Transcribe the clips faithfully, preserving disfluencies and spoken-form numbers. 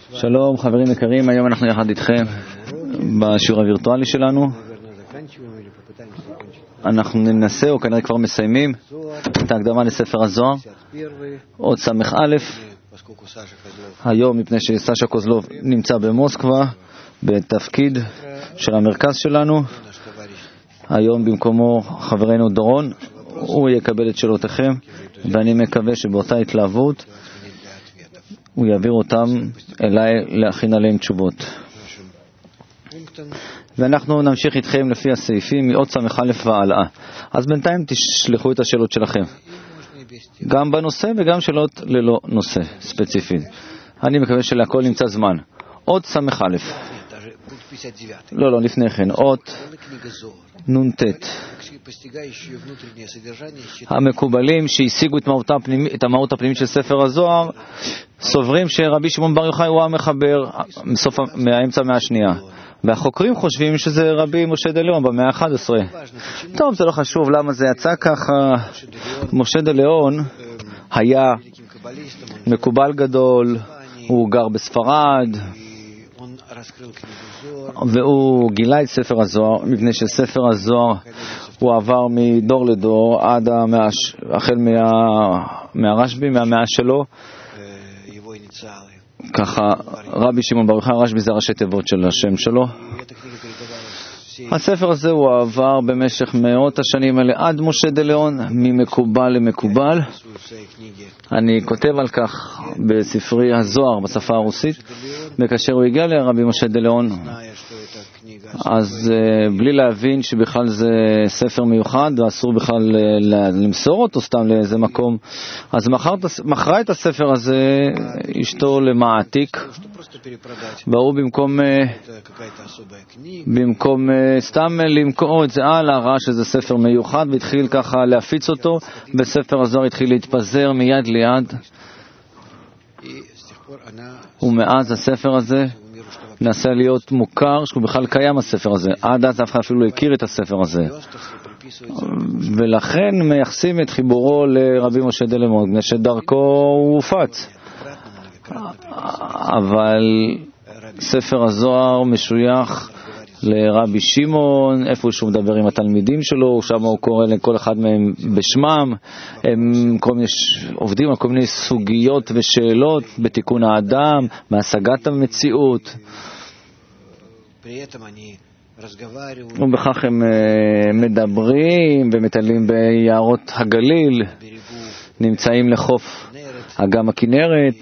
שלום חברים יקרים, היום אנחנו יחד איתכם בשיעור הווירטואלי שלנו. אנחנו ננסה, או כנראה כבר מסיימים, את ההקדמה לספר הזוהר, עוד סמך א'. היום, מפני שסשה קוזלוב נמצא במוסקבה, בתפקיד של המרכז שלנו, היום במקומו חברנו דורון, הוא יקבל את שאלותיכם, ואני מקווה שבאותה התלהבות הוא יעביר אותם אליי להכין עליהם תשובות. ואנחנו נמשיך איתכם לפי הסעיפים מעוד סמך א' והלאה. אז בינתיים תשלחו את השאלות שלכם, גם בנושא וגם שאלות ללא נושא ספציפי. אני מקווה שלהכל נמצא זמן. עוד סמך א', לא לא לפני כן, עוד נ"ט. המקובלים שהשיגו את, את המהות הפנימית של ספר הזוהר סוברים שרבי שמעון בר יוחאי הוא המחבר מסוף, מהאמצע המאה השנייה, והחוקרים חושבים שזה רבי משה דה ליאון במאה ה-אחת עשרה. טוב, זה לא חשוב למה זה יצא ככה. משה דה ליאון היה מקובל גדול, הוא גר בספרד, והוא גילה את ספר הזוהר, מפני שספר הזוהר הוא עבר מדור לדור עד המאה, החל מה, מהרשב"י, מהמאה שלו. ככה רבי שמעון בר יוחאי, רשב"י זה ראשי תיבות של השם שלו. הספר הזה הוא עבר במשך מאות השנים האלה עד משה דה ליאון, ממקובל למקובל. אני כותב על כך בספרי הזוהר בשפה הרוסית, וכאשר הוא הגיע לרבי משה דה ליאון, אז בלי להבין שבכלל זה ספר מיוחד ואסור בכלל למסור אותו סתם לאיזה מקום, אז מכרה את הספר הזה אשתו למעתיק, והוא במקום במקום סתם למכור את זה הלאה, ראה שזה ספר מיוחד והתחיל ככה להפיץ אותו, בספר הזוהר התחיל להתפזר מיד ליד, ומאז הספר הזה נסה להיות מוכר, שהוא בכלל קיים הספר הזה. עד אז אף אחד אפילו לא הכיר את הספר הזה, ולכן מייחסים את חיבורו לרבי משה דה ליאון, שדרכו הוא הופץ. אבל ספר הזוהר משוייך לרבי שמעון, איפה שהוא מדבר עם התלמידים שלו, שם הוא קורא לכל אחד מהם בשמם, הם כל מיני עובדים על כל מיני סוגיות ושאלות בתיקון האדם, מהשגת המציאות, ובכך הם מדברים ומטיילים ביערות הגליל, נמצאים לחוף אגם הכנרת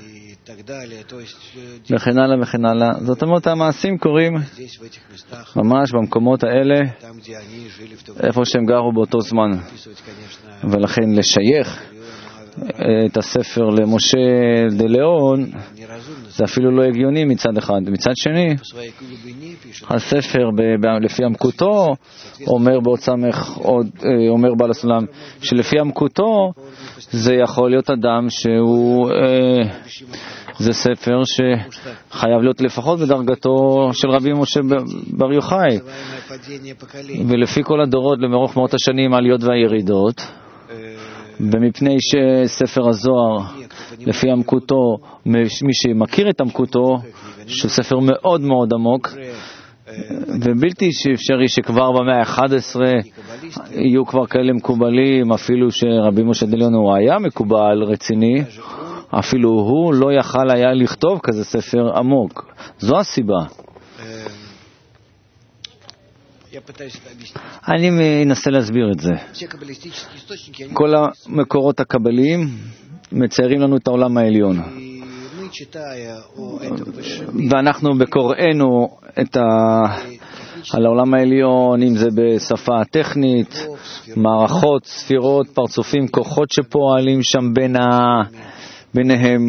וכן הלאה וכן הלאה. זאת אומרת, המעשים קורים ממש במקומות האלה, איפה שהם גרו באותו זמן, ולכן לשייך את הספר למשה דה ליאון זה אפילו לא הגיוני מצד אחד. מצד שני, הספר ב- ב- לפי עמקותו אומר בעוד סמך, עוד, אומר בעל הסולם שלפי עמקותו זה יכול להיות אדם שהוא אה, זה ספר שחייב להיות לפחות בדרגתו של רבי משה בר יוחאי, ולפי כל הדורות למרוך מאות השנים העליות והירידות, ומפני שספר הזוהר לפי עמקותו, מי שמכיר את עמקותו, שהוא ספר מאוד מאוד עמוק, ובלתי שאפשרי שכבר במאה ה-אחת עשרה יהיו כבר כאלה מקובלים, אפילו שרבי משה דה ליאון הוא היה מקובל רציני, אפילו הוא לא יכל היה לכתוב כזה ספר עמוק. זו הסיבה. אני מנסה להסביר את זה. כל המקורות הקבליים מציירים לנו את העולם העליון, ואנחנו בקוראינו את ה... על העולם העליון, אם זה בשפה הטכנית, מערכות, ספירות, פרצופים, כוחות שפועלים שם בין ה... ביניהם,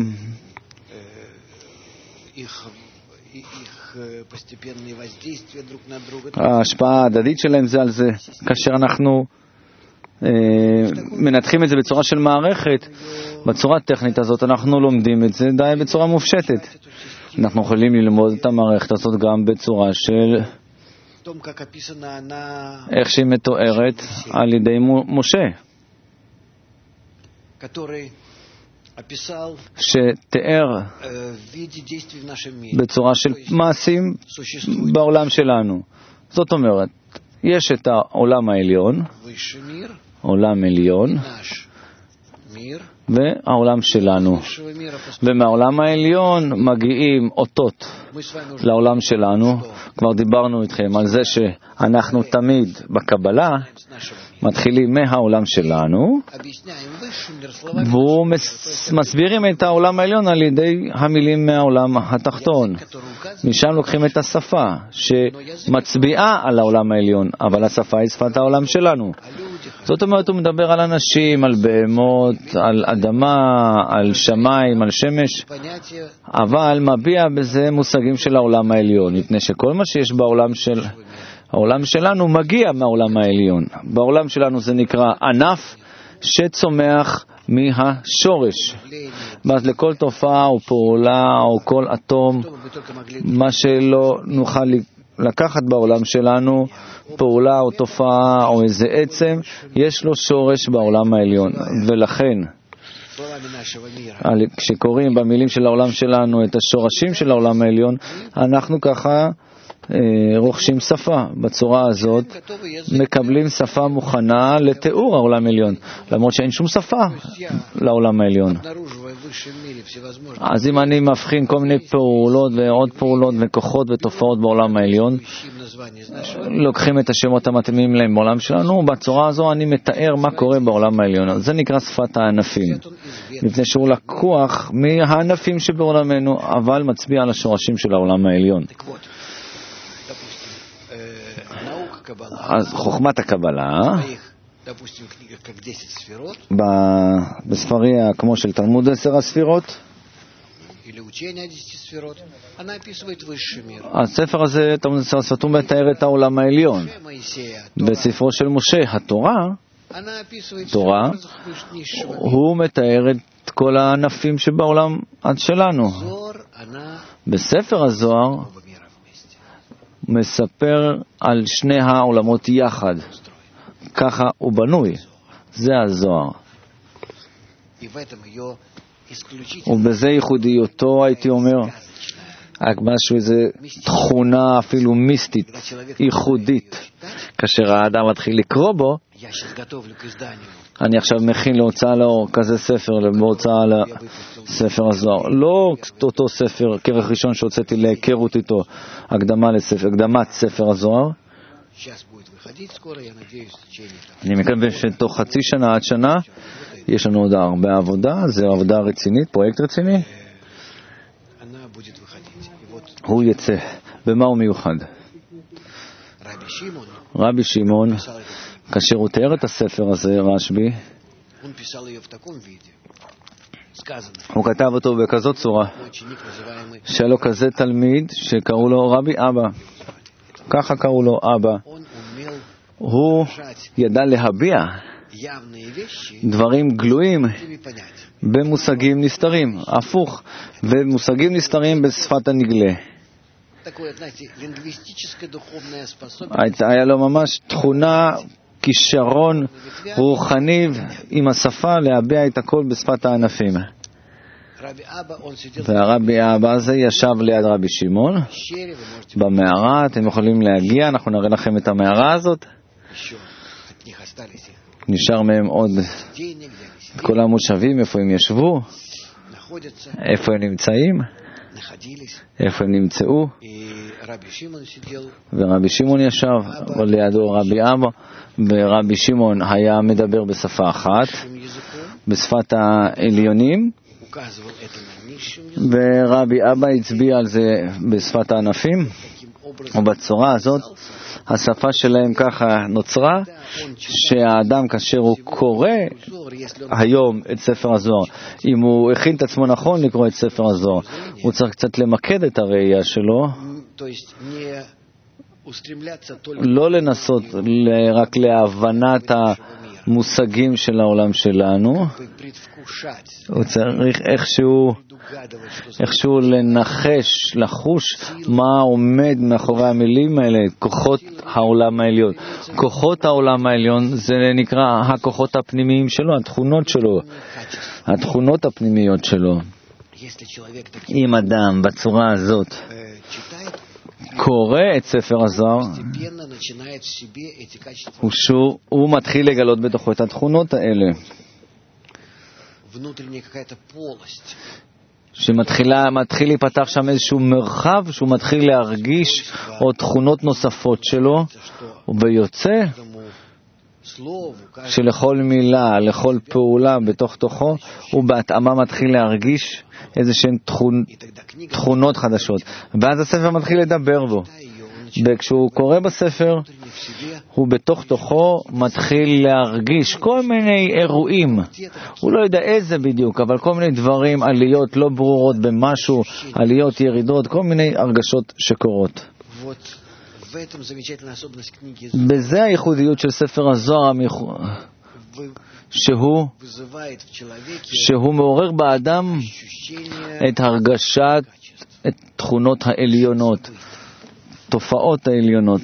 ההשפעה ההדדית שלהם זה על זה. כאשר אנחנו אה, מנתחים את זה בצורה של מערכת, בצורה הטכנית הזאת אנחנו לומדים את זה די בצורה מופשטת. אנחנו יכולים ללמוד את המערכת הזאת גם בצורה של איך שהיא מתוארת על ידי משה, שתיאר בצורה של מעשים בעולם שלנו. זאת אומרת, יש את העולם העליון, עולם עליון, והעולם שלנו. ומהעולם העליון מגיעים אותות לעולם שלנו. כבר דיברנו איתכם על זה שאנחנו תמיד בקבלה מתחילים מהעולם שלנו, והוא מסבירים את העולם העליון על ידי המילים מהעולם התחתון. משם לוקחים את השפה שמצביעה על העולם העליון, אבל השפה היא שפת העולם שלנו. זאת אומרת, הוא מדבר על אנשים, על בהמות, על אדמה, על שמיים, על שמש, אבל מביע בזה מושגים של העולם העליון, מפני שכל מה שיש בעולם של העולם שלנו מגיע מהעולם העליון. בעולם שלנו זה נקרא ענף שצומח מהשורש. אז לכל תופעה או פעולה או כל אטום, מה שלא נוכל לקחת בעולם שלנו, פעולה או תופעה או איזה עצם, יש לו שורש בעולם העליון. ולכן כשקוראים במילים של העולם שלנו את השורשים של העולם העליון, אנחנו ככה רוכשים שפה. בצורה הזאת מקבלים שפה מוכנה לתיאור העולם העליון, למרות שאין שום שפה לעולם העליון. אז אם אני מבחין כל מיני פעולות ועוד פעולות וכוחות ותופעות בעולם העליון, לוקחים את השמות המתאימים להם בעולם שלנו, בצורה הזו אני מתאר מה קורה בעולם העליון. זה נקרא שפת הענפים, מפני שהוא לקוח מהענפים שבעולמנו, אבל מצביע על השורשים של העולם העליון. אז חוכמת הקבלה בספריה כמו של תלמוד עשר הספירות, הספר הזה תלמוד עשר הספירות הוא מתאר את העולם העליון. בספרו של משה התורה, תורה, הוא מתאר את כל הענפים שבעולם עד שלנו. בספר הזוהר מספר על שני העולמות יחד. ככה הוא בנוי. זה הזוהר. ובזה ייחודיותו, הייתי אומר, רק משהו, איזו תכונה אפילו מיסטית, ייחודית. כאשר האדם מתחיל לקרוא בו, אני עכשיו מכין להוצאה לאור כזה ספר, להוצאה לספר הזוהר. לא אותו ספר, כרך ראשון שהוצאתי להיכרות איתו, הקדמה לספר, הקדמת ספר הזוהר. אני מקווה שתוך חצי שנה עד שנה יש לנו עוד הרבה עבודה, זו עבודה רצינית, פרויקט רציני. הוא יצא. במה הוא מיוחד? רבי שמעון, כאשר הוא תיאר את הספר הזה, רשב"י, הוא כתב אותו בכזאת צורה, שהיה לו כזה תלמיד שקראו לו רבי אבא. ככה קראו לו אבא. הוא ידע להביע דברים גלויים במושגים נסתרים, הפוך, במושגים נסתרים בשפת הנגלה. היה לו ממש תכונה, כישרון רוחני עם השפה להביע את הכל בשפת הענפים. והרבי אבא הזה ישב ליד רבי שמעון במערה. אתם יכולים להגיע, אנחנו נראה לכם את המערה הזאת. נשאר מהם עוד את כל המושבים, איפה הם ישבו, איפה הם נמצאים, איפה הם נמצאו. ורבי שמעון ישב לידו רבי אבא, ורבי שמעון היה מדבר בשפה אחת, בשפת העליונים, ורבי אבא הצביע על זה בשפת הענפים. ובצורה הזאת השפה שלהם ככה נוצרה, שהאדם כאשר הוא קורא היום את ספר הזוהר, אם הוא הכין את עצמו נכון לקרוא את ספר הזוהר, הוא צריך קצת למקד את הראייה שלו, לא לנסות רק להבנת המושגים של העולם שלנו. הוא צריך איכשהו איכשהו לנחש, לחוש מה עומד מאחורי המילים האלה, כוחות העולם העליון. כוחות העולם העליון זה נקרא הכוחות הפנימיים שלו, התכונות שלו. התכונות הפנימיות שלו. אם אדם בצורה הזאת קורא את ספר הזוהר, הוא, שור, הוא מתחיל לגלות בתוכו את התכונות האלה. שמתחילה, מתחיל להיפתח שם איזשהו מרחב, שהוא מתחיל להרגיש עוד תכונות נוספות שלו, ויוצא שלכל מילה, לכל פעולה בתוך תוכו, הוא בהתאמה מתחיל להרגיש איזשהן תכונ... תכונות חדשות. ואז הספר מתחיל לדבר בו. וכשהוא קורא בספר, הוא בתוך תוכו מתחיל להרגיש כל מיני אירועים. הוא לא יודע איזה בדיוק, אבל כל מיני דברים, עליות לא ברורות במשהו, עליות, ירידות, כל מיני הרגשות שקורות. בזה הייחודיות של ספר הזוהר, שהוא, שהוא מעורר באדם את הרגשת, את תכונות העליונות, תופעות העליונות.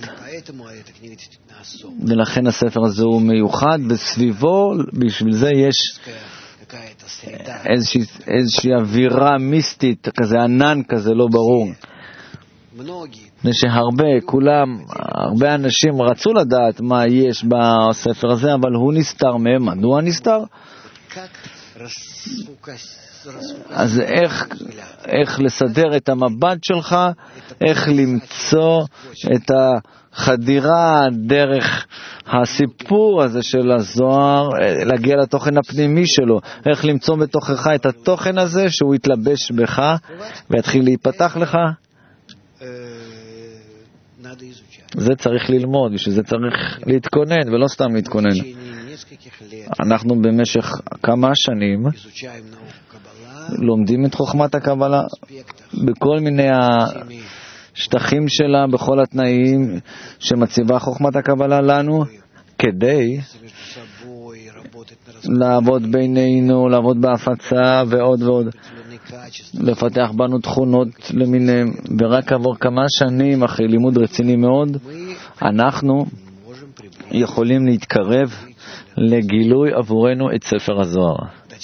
ולכן הספר הזה הוא מיוחד, בסביבו, בשביל זה יש איזושהי, איזושהי אווירה מיסטית, כזה ענן כזה לא ברור. שהרבה, כולם, הרבה אנשים רצו לדעת מה יש בספר הזה, אבל הוא נסתר מהם. מדוע נסתר? אז איך, איך לסדר את המבט שלך, איך למצוא את החדירה דרך הסיפור הזה של הזוהר, להגיע לתוכן הפנימי שלו, איך למצוא בתוכך את התוכן הזה שהוא יתלבש בך ויתחיל להיפתח לך. זה צריך ללמוד, בשביל זה צריך להתכונן, ולא סתם להתכונן. אנחנו במשך כמה שנים לומדים את חוכמת הקבלה בכל מיני השטחים שלה, בכל התנאים שמציבה חוכמת הקבלה לנו, כדי לעבוד בינינו, לעבוד בהפצה ועוד ועוד, לפתח בנו תכונות למיניהם. ורק עבור כמה שנים אחרי לימוד רציני מאוד, אנחנו יכולים להתקרב לגילוי עבורנו את ספר הזוהר.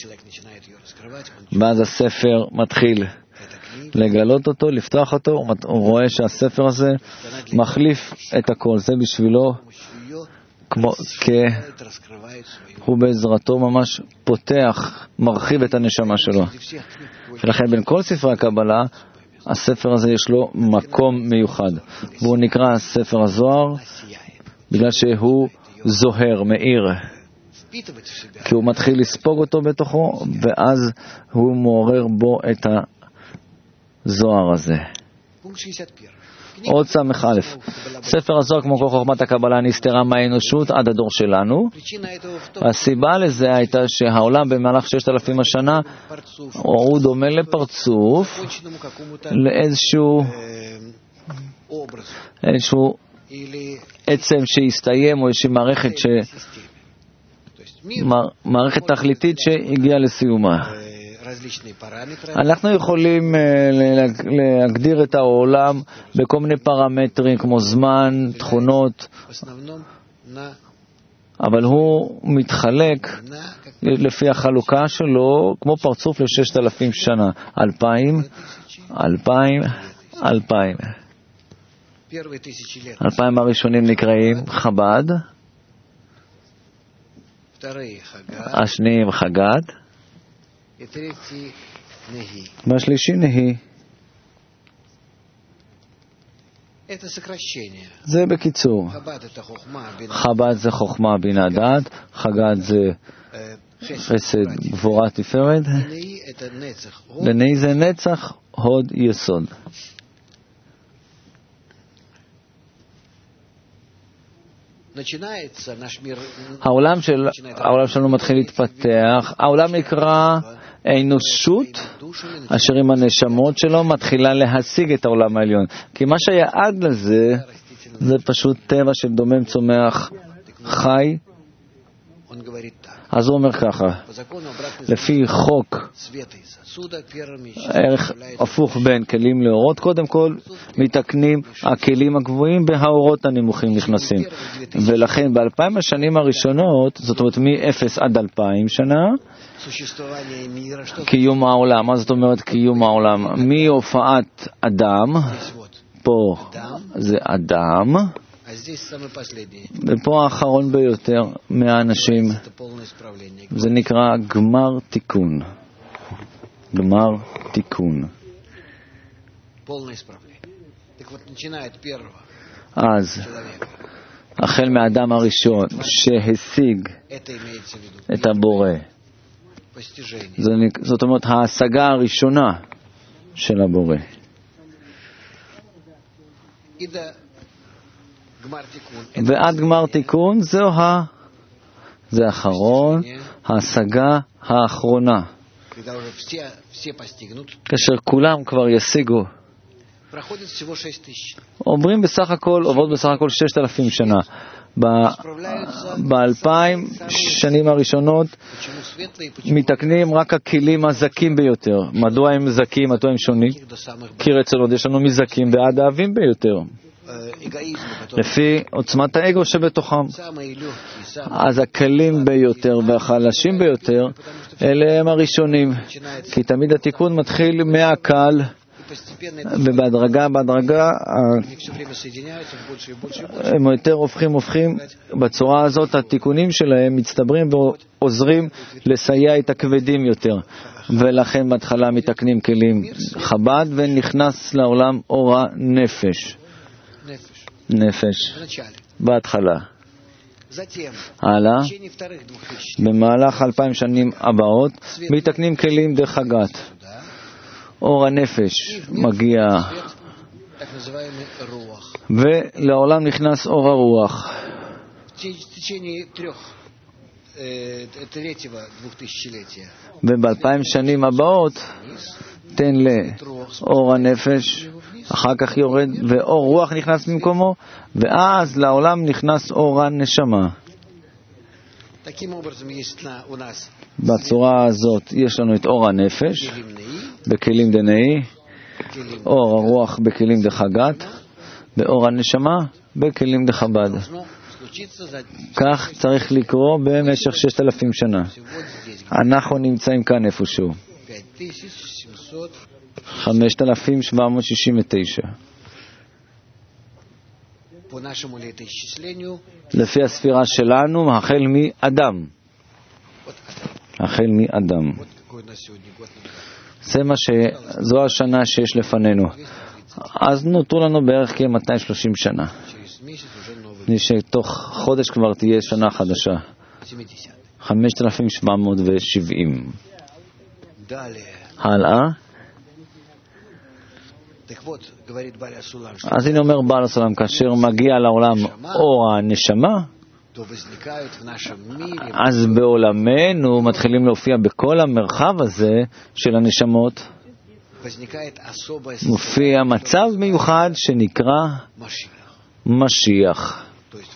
ואז הספר מתחיל לגלות אותו, לפתוח אותו, הוא רואה שהספר הזה מחליף את הכל. זה בשבילו כמו כ... הוא בעזרתו ממש פותח, מרחיב את הנשמה שלו. ולכן בין כל ספרי הקבלה, הספר הזה יש לו מקום מיוחד. והוא נקרא ספר הזוהר, בגלל שהוא זוהר, מאיר. כי הוא מתחיל לספוג אותו בתוכו, ואז הוא מעורר בו את הזוהר הזה. עוד סמך א', ספר הזוהר כמו כל חוכמת הקבלה נסתרה מהאנושות עד הדור שלנו. הסיבה לזה הייתה שהעולם במהלך ששת אלפים השנה הוא דומה לפרצוף, לאיזשהו איזשהו עצם שהסתיים, או איזושהי מערכת ש... מערכת תכליתית שהגיעה לסיומה. אנחנו יכולים להגדיר את העולם בכל מיני פרמטרים כמו זמן, תכונות, אבל הוא מתחלק לפי החלוקה שלו כמו פרצוף לששת אלפים שנה, אלפיים, אלפיים, אלפיים. אלפיים הראשונים נקראים חב"ד, השניים חג"ד, והשלישי נהי. זה בקיצור. חב"ד זה חוכמה בינה דעת, חג"ד זה חסד גבורה תפארת, ונהי זה נצח הוד יסוד. העולם של העולם שלנו מתחיל להתפתח. העולם נקרא האנושות, אשר עם הנשמות שלו מתחילה להשיג את העולם העליון. כי מה שהיה עד לזה זה פשוט טבע של דומם צומח חי, אז הוא אומר ככה, לפי חוק ערך הפוך בין כלים לאורות, קודם כל מתקנים הכלים הגבוהים והאורות הנמוכים נכנסים. ולכן באלפיים השנים הראשונות, זאת אומרת מ-אפס עד אלפיים שנה, קיום העולם. מה זאת אומרת קיום העולם? מהופעת אדם, פה זה אדם, ופה האחרון ביותר מהאנשים, זה נקרא גמר תיקון. גמר תיקון. אז החל מהאדם הראשון שהשיג את הבורא, זאת אומרת ההשגה הראשונה של הבורא, ועד גמר תיקון זהו ה... זה האחרון, ההשגה האחרונה, כאשר כולם כבר ישיגו. עוברים בסך הכל, עוברות בסך הכל ששת אלפים שנה. באלפיים שנים הראשונות מתקנים רק הכלים הזקים ביותר. מדוע הם זקים? מדוע הם שונים? כי רצונות יש לנו מזקים ועד האבים ביותר, לפי עוצמת האגו שבתוכם. אז הכלים ביותר והחלשים ביותר אלה הם הראשונים, כי תמיד התיקון מתחיל מהקל, ובהדרגה בהדרגה הם יותר הופכים הופכים בצורה הזאת. התיקונים שלהם מצטברים ועוזרים לסייע את הכבדים יותר, ולכן בהתחלה מתקנים כלים חב"ד ונכנס לעולם אור הנפש. נפש בהתחלה. הלאה, במהלך אלפיים שנים הבאות מתקנים כלים דרך הגת. אור הנפש מגיע ולעולם נכנס אור הרוח. ובאלפיים שנים הבאות תן לאור הנפש, אחר כך יורד ואור רוח נכנס במקומו, ואז לעולם נכנס אור הנשמה. בצורה הזאת יש לנו את אור הנפש בכלים דנאי, אור הרוח בכלים דחגת, ואור הנשמה בכלים דחב"ד. כך צריך לקרוא במשך ששת אלפים שנה. אנחנו נמצאים כאן איפשהו חמשת אלפים שבע מאות שישים ותשע לפי הספירה שלנו, החל מאדם. החל מאדם. זה מה ש... זו השנה שיש לפנינו. אז נותרו לנו בערך כ-מאתיים ושלושים שנה. שתוך חודש כבר תהיה שנה חדשה. חמשת אלפים שבע מאות שבעים. הלאה. אז הנה אומר בעל הסולם, כאשר מגיע לעולם אור הנשמה, אז בעולמנו מתחילים להופיע בכל המרחב הזה של הנשמות, מופיע מצב מיוחד שנקרא משיח.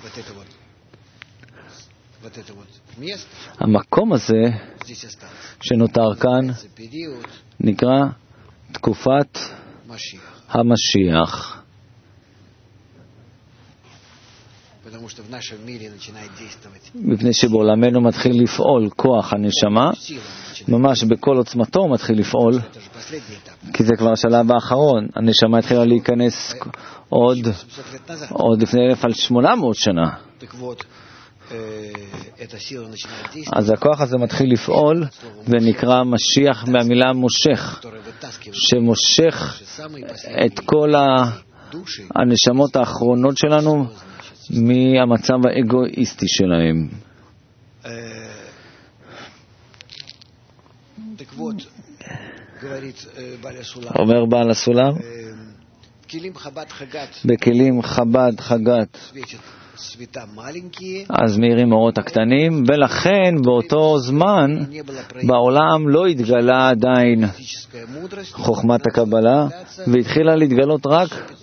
המקום הזה שנותר כאן נקרא תקופת המשיח. מפני שבעולמנו מתחיל לפעול כוח הנשמה, ממש בכל עוצמתו מתחיל לפעול, כי זה כבר השלב האחרון. הנשמה התחילה להיכנס עוד עוד לפני אלף שמונה מאות שנה. אז הכוח הזה מתחיל לפעול ונקרא משיח מהמילה מושך, שמושך את כל הנשמות האחרונות שלנו מהמצב האגואיסטי שלהם. אומר בעל הסולם, בכלים חב"ד חגת אז מאירים אורות הקטנים, ולכן באותו זמן בעולם לא התגלה עדיין חוכמת הקבלה, והתחילה להתגלות רק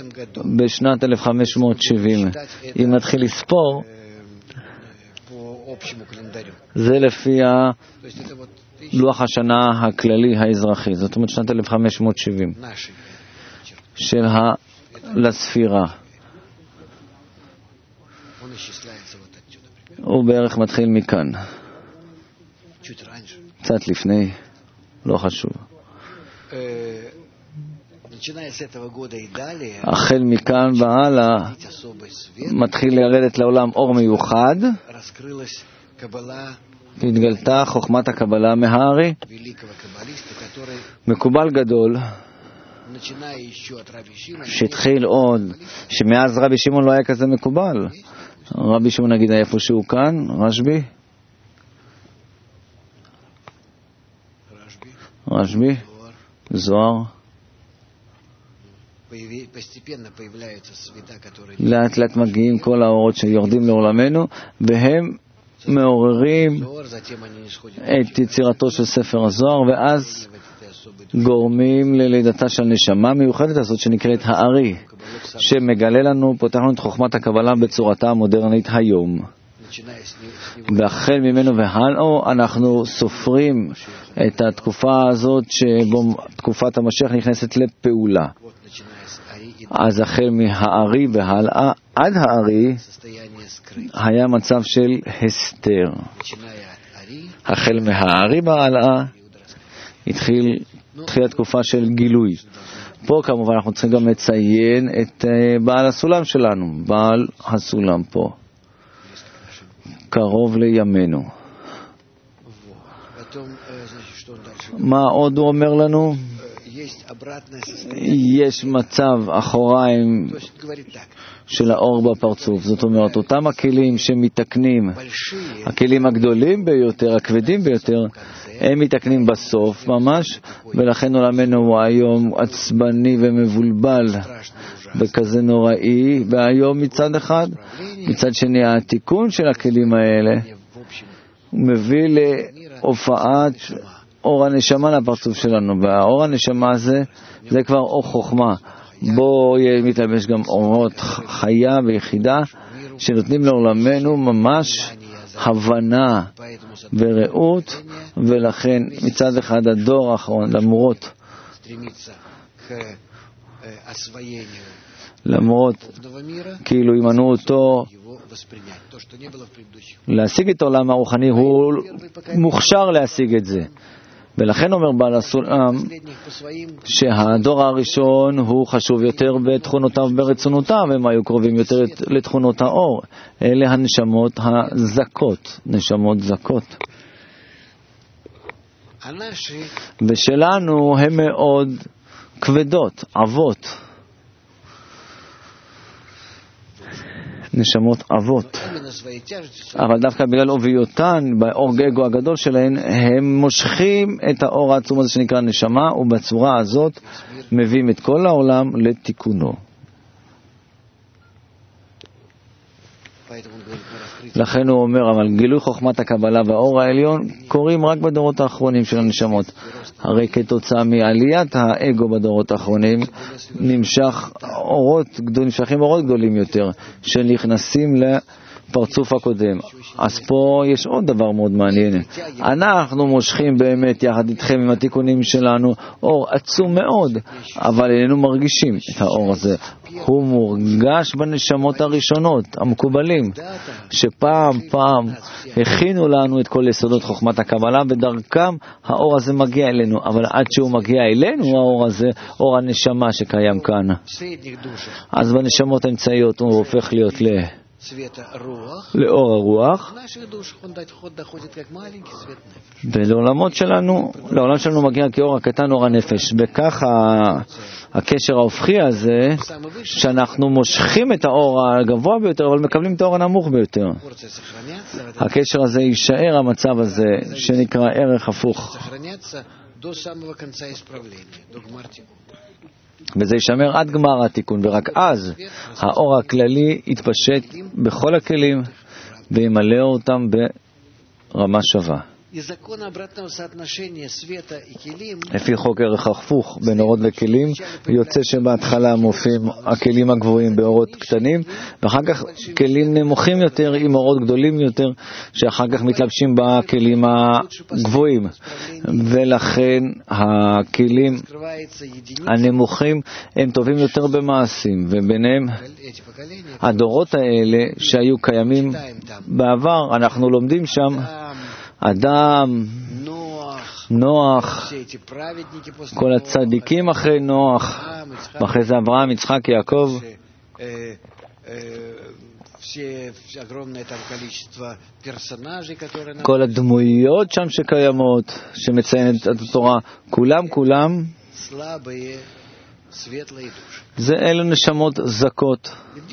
בשנת אלף חמש מאות שבעים. אם נתחיל לספור זה לפי לוח השנה הכללי האזרחי, זאת אומרת שנת אלף חמש מאות שבעים של ה... לספירה. הוא בערך מתחיל מכאן, קצת לפני, לא חשוב. החל מכאן והלאה מתחיל לרדת לעולם אור מיוחד, התגלתה חוכמת הקבלה מהארי, מקובל גדול שהתחיל עוד, שמאז רבי שמעון לא היה כזה מקובל. רבי שמעון נגיד איפה שהוא כאן, רשבי רשבי זוהר, לאט לאט מגיעים כל האורות שיורדים לעולמנו והם מעוררים את יצירתו של ספר הזוהר, ואז גורמים ללידתה של נשמה מיוחדת הזאת שנקראת הארי, שמגלה לנו, פותח לנו את חוכמת הקבלה בצורתה המודרנית היום. והחל ממנו והלאה אנחנו סופרים את התקופה הזאת שבו תקופת המשיח נכנסת לפעולה. אז החל מהארי והלאה עד הארי היה מצב של הסתר. החל מהארי והלאה התחיל תחילה תקופה של גילוי. פה כמובן אנחנו צריכים גם לציין את בעל הסולם שלנו, בעל הסולם פה קרוב לימינו. מה עוד הוא אומר לנו? יש מצב אחוריים של האור בפרצוף, זאת אומרת אותם הכלים שמתקנים, הכלים הגדולים ביותר, הכבדים ביותר, הם מתקנים בסוף ממש, ולכן עולמנו הוא היום עצבני ומבולבל וכזה נוראי, והיום מצד אחד, מצד שני התיקון של הכלים האלה מביא להופעת אור הנשמה לפרצוף שלנו, והאור הנשמה הזה זה כבר אור חוכמה, בו מתלבש גם אורות חיה ויחידה שנותנים לעולמנו ממש הבנה וראות, ולכן מצד אחד הדור האחרון, למרות למרות כאילו ימנעו אותו להשיג את העולם הרוחני, הוא מוכשר להשיג את זה. ולכן אומר בעל הסולם שהדור הראשון הוא חשוב יותר בתכונותיו וברצונותיו, הם היו קרובים יותר לתכונות האור. אלה הנשמות הזכות, נשמות זכות. ושלנו הם מאוד כבדות, עבות, נשמות אבות, אבל דווקא בגלל עוביותן, באור גגו הגדול שלהן, הם מושכים את האור העצום הזה שנקרא נשמה, ובצורה הזאת מביאים את כל העולם לתיקונו. לכן הוא אומר, אבל גילוי חוכמת הקבלה והאור העליון קורים רק בדורות האחרונים של הנשמות. הרי כתוצאה מעליית האגו בדורות האחרונים נמשך אורות, נמשכים אורות גדולים יותר שנכנסים לפרצוף הקודם. אז פה יש עוד דבר מאוד מעניין. אנחנו מושכים באמת יחד איתכם עם התיקונים שלנו אור עצום מאוד, אבל איננו מרגישים את האור הזה. הוא מורגש בנשמות הראשונות, המקובלים, שפעם פעם הכינו לנו את כל יסודות חוכמת הקבלה, ודרכם האור הזה מגיע אלינו, אבל עד שהוא מגיע אלינו, האור הזה, אור הנשמה שקיים כאן. אז בנשמות האמצעיות הוא הופך להיות ל... לאור הרוח, ולעולמות שלנו, לעולם שלנו מגיע כאור הקטן, אור הנפש. וכך הקשר ההופכי הזה, שאנחנו מושכים את האור הגבוה ביותר, אבל מקבלים את האור הנמוך ביותר. הקשר הזה יישאר, המצב הזה, שנקרא ערך הפוך. וזה יישמר עד גמר התיקון, ורק אז האור הכללי יתפשט בכל הכלים וימלא אותם ברמה שווה. לפי חוק ערך הפוך בין אורות וכלים, יוצא שבהתחלה מופיעים הכלים הגבוהים באורות קטנים, ואחר כך כלים נמוכים יותר עם אורות גדולים יותר, שאחר כך מתלבשים בכלים הגבוהים. ולכן הכלים הנמוכים הם טובים יותר במעשים, וביניהם הדורות האלה שהיו קיימים בעבר, אנחנו לומדים שם אדם, נוח, כל הצדיקים אחרי נוח, ואחרי זה אברהם, יצחק, יעקב, כל הדמויות שם שקיימות, שמציינת את התורה, כולם כולם זה אלו נשמות זכות,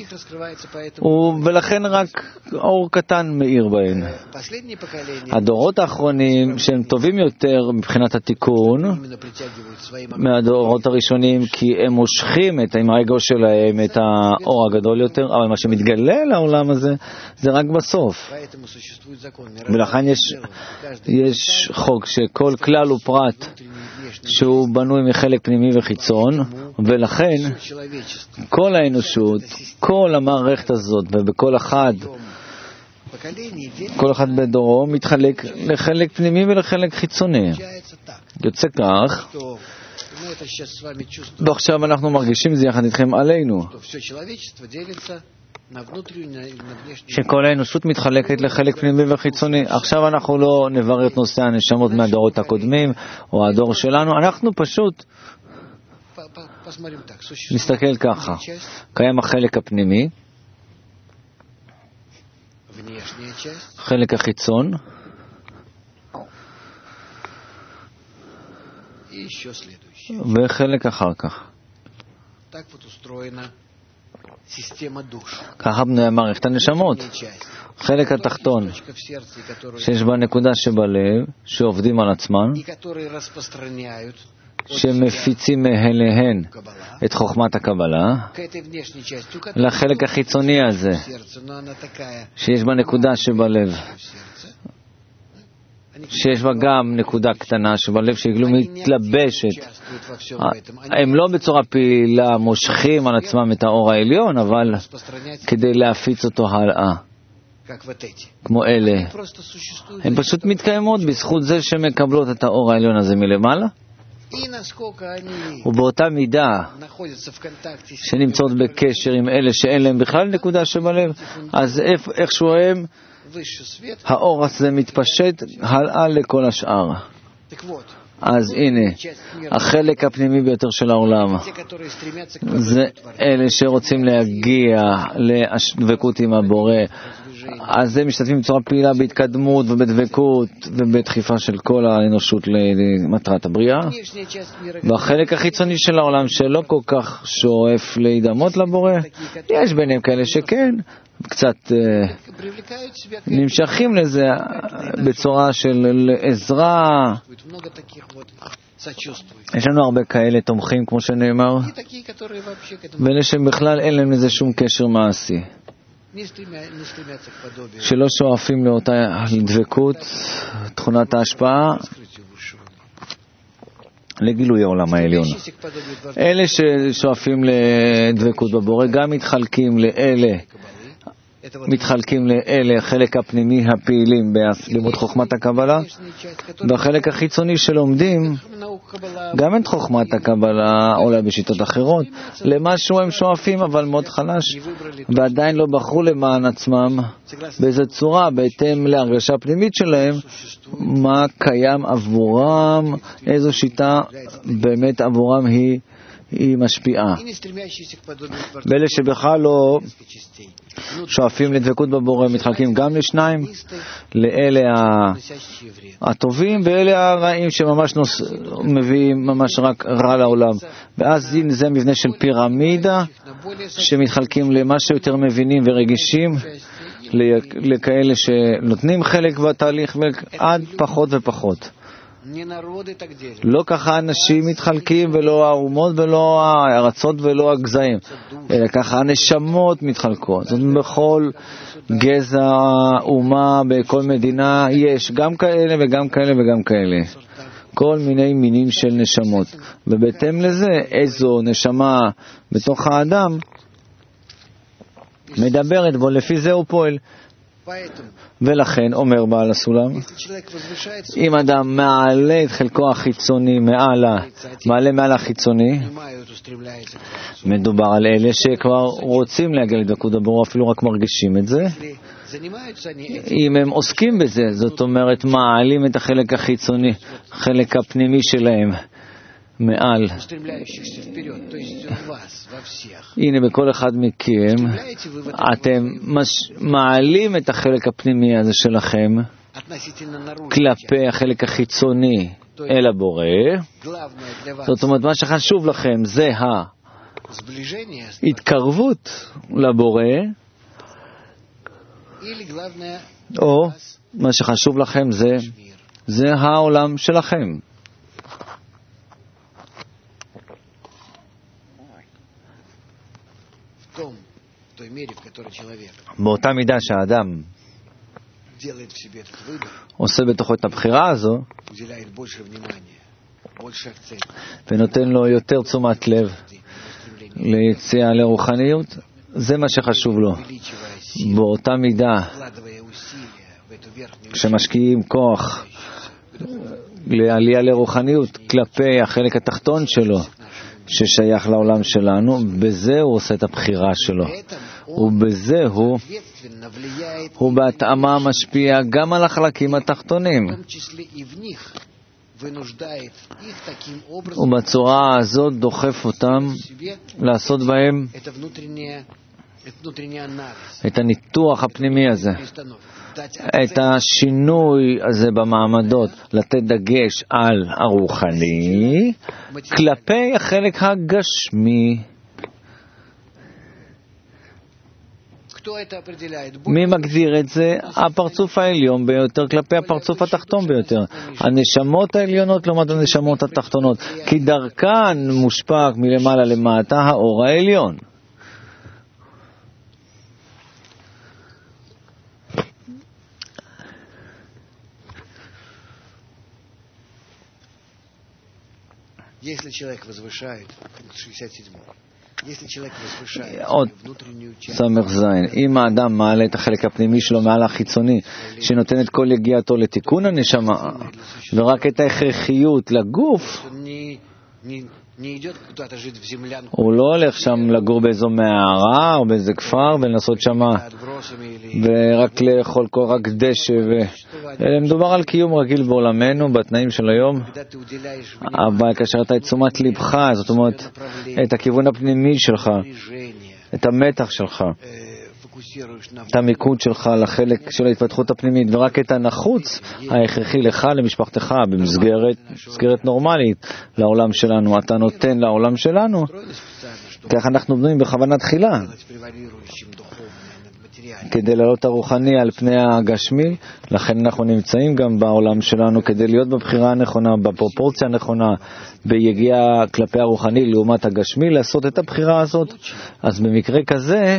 ולכן רק אור קטן מאיר בהן. הדורות האחרונים שהם טובים יותר מבחינת התיקון מהדורות הראשונים, כי הם מושכים את עם האגו שלהם את האור הגדול יותר, אבל מה שמתגלה לעולם הזה זה רק בסוף. ולכן יש, יש חוק שכל כלל הוא פרט שהוא בנוי מחלק פנימי וחיצון, ולכן כל האנושות, כל המערכת הזאת, ובכל אחד, כל אחד בדורו מתחלק לחלק פנימי ולחלק חיצוני. יוצא כך, ועכשיו אנחנו מרגישים זה יחד איתכם עלינו, שכל האנושות מתחלקת לחלק פנימי וחיצוני. עכשיו אנחנו לא נברר את נושא הנשמות מהדורות הקודמים או הדור שלנו, אנחנו פשוט נסתכל ככה. קיים החלק הפנימי, חלק החיצון, וחלק אחר כך. ככה בנויה מערכת הנשמות. חלק התחתון שיש בה נקודה שבלב, שעובדים על עצמם, שמפיצים מהן את חוכמת הקבלה, לחלק החיצוני הזה שיש בה נקודה שבלב, שיש בה גם נקודה קטנה שבלב שגלו מתלבשת. הם לא בצורה פעילה מושכים על עצמם את האור העליון, אבל כדי להפיץ אותו הלאה, כמו אלה. הן פשוט מתקיימות בזכות זה שמקבלות את האור העליון הזה מלמעלה, ובאותה מידה שנמצאות בקשר עם אלה שאין להם בכלל נקודה שבלב, אז איכשהו הם, האור הזה מתפשט הלאה לכל השאר. אז הנה, החלק הפנימי ביותר של העולם זה אלה שרוצים להגיע לדבקות עם הבורא, אז הם משתתפים בצורה פעילה בהתקדמות ובדבקות ובדחיפה של כל האנושות למטרת הבריאה. והחלק החיצוני של העולם שלא כל כך שואף להידמות לבורא, יש ביניהם כאלה שכן קצת נמשכים לזה בצורה של עזרה. יש לנו הרבה כאלה תומכים, כמו שנאמר, ואלה שבכלל אין להם לזה שום קשר מעשי, שלא שואפים לאותה דבקות, תכונת ההשפעה, לגילוי העולם העליון. אלה ששואפים לדבקות בבורא גם מתחלקים לאלה מתחלקים לאלה, החלק הפנימי הפעילים בלימוד חוכמת הקבלה, והחלק החיצוני שלומדים גם את חוכמת הקבלה, אולי בשיטות אחרות, למשהו הם שואפים אבל מאוד חלש, ועדיין לא בחרו למען עצמם באיזו צורה, בהתאם להרגשה פנימית שלהם, מה קיים עבורם, איזו שיטה באמת עבורם היא היא משפיעה. ואלה שבכלל לא שואפים לדבקות בבורא מתחלקים גם לשניים, לאלה הטובים ואלה הרעים שממש נוס... מביאים ממש רק רע לעולם. ואז זה מבנה של פירמידה שמתחלקים למה שיותר מבינים ורגישים, לכאלה שנותנים חלק בתהליך עד פחות ופחות. לא ככה אנשים מתחלקים, ולא האומות ולא הארצות ולא הגזעים, אלא ככה הנשמות מתחלקות. זאת אומרת, בכל גזע, אומה, בכל מדינה יש גם כאלה וגם כאלה וגם כאלה, כל מיני מינים של נשמות, ובהתאם לזה איזו נשמה בתוך האדם מדברת בו, לפי זה הוא פועל. ולכן אומר בעל הסולם, אם אדם מעלה את חלקו החיצוני מעלה, מעלה מעל החיצוני, מדובר על אלה שכבר רוצים להגיע לדבקות הברור, אפילו רק מרגישים את זה. אם הם עוסקים בזה, זאת אומרת מעלים את החלק החיצוני, חלק הפנימי שלהם מעל. הנה, בכל אחד מכם אתם מעלים את החלק הפנימי הזה שלכם כלפי החלק החיצוני אל הבורא. זאת אומרת, מה שחשוב לכם זה ההתקרבות לבורא, או מה שחשוב לכם זה זה העולם שלכם. באותה מידה שהאדם עושה בתוכו את הבחירה הזו ונותן לו יותר תשומת לב ליציאה לרוחניות, זה מה שחשוב לו. באותה מידה כשמשקיעים כוח לעלייה לרוחניות כלפי החלק התחתון שלו ששייך לעולם שלנו, בזה הוא עושה את הבחירה שלו, ובזה הוא הוא בהתאמה משפיע גם על החלקים התחתונים, ובצורה הזאת דוחף אותם לעשות בהם את הניתוח הפנימי הזה, את השינוי הזה במעמדות, לתת דגש על הרוחני כלפי החלק הגשמי. מי מגדיר את זה? הפרצוף העליון ביותר כלפי הפרצוף התחתון ביותר, הנשמות העליונות לעומת הנשמות התחתונות, כי דרכן מושפע מלמעלה למטה האור העליון. עוד סמך זין, אם האדם מעלה את החלק הפנימי שלו מעל החיצוני שנותן את כל יגיעתו לתיקון הנשמה ורק את ההכרחיות לגוף, הוא לא הולך שם לגור באיזו מערה או באיזה כפר ולנסות שם ורק לאכול כל רק דשא, אלא מדובר על קיום רגיל בעולמנו בתנאים של היום. אבל כאשר אתה את תשומת לבך, זאת אומרת את הכיוון הפנימי שלך, את המתח שלך, את המיקוד שלך לחלק של ההתפתחות הפנימית, ורק את הנחוץ ההכרחי לך, למשפחתך, במסגרת מסגרת נורמלית לעולם שלנו, אתה נותן לעולם שלנו. כך אנחנו בנויים בכוונה תחילה, כדי לעלות הרוחני על פני הגשמי. לכן אנחנו נמצאים גם בעולם שלנו כדי להיות בבחירה הנכונה, בפרופורציה הנכונה, ביגיעה כלפי הרוחני לעומת הגשמי, לעשות את הבחירה הזאת. אז במקרה כזה,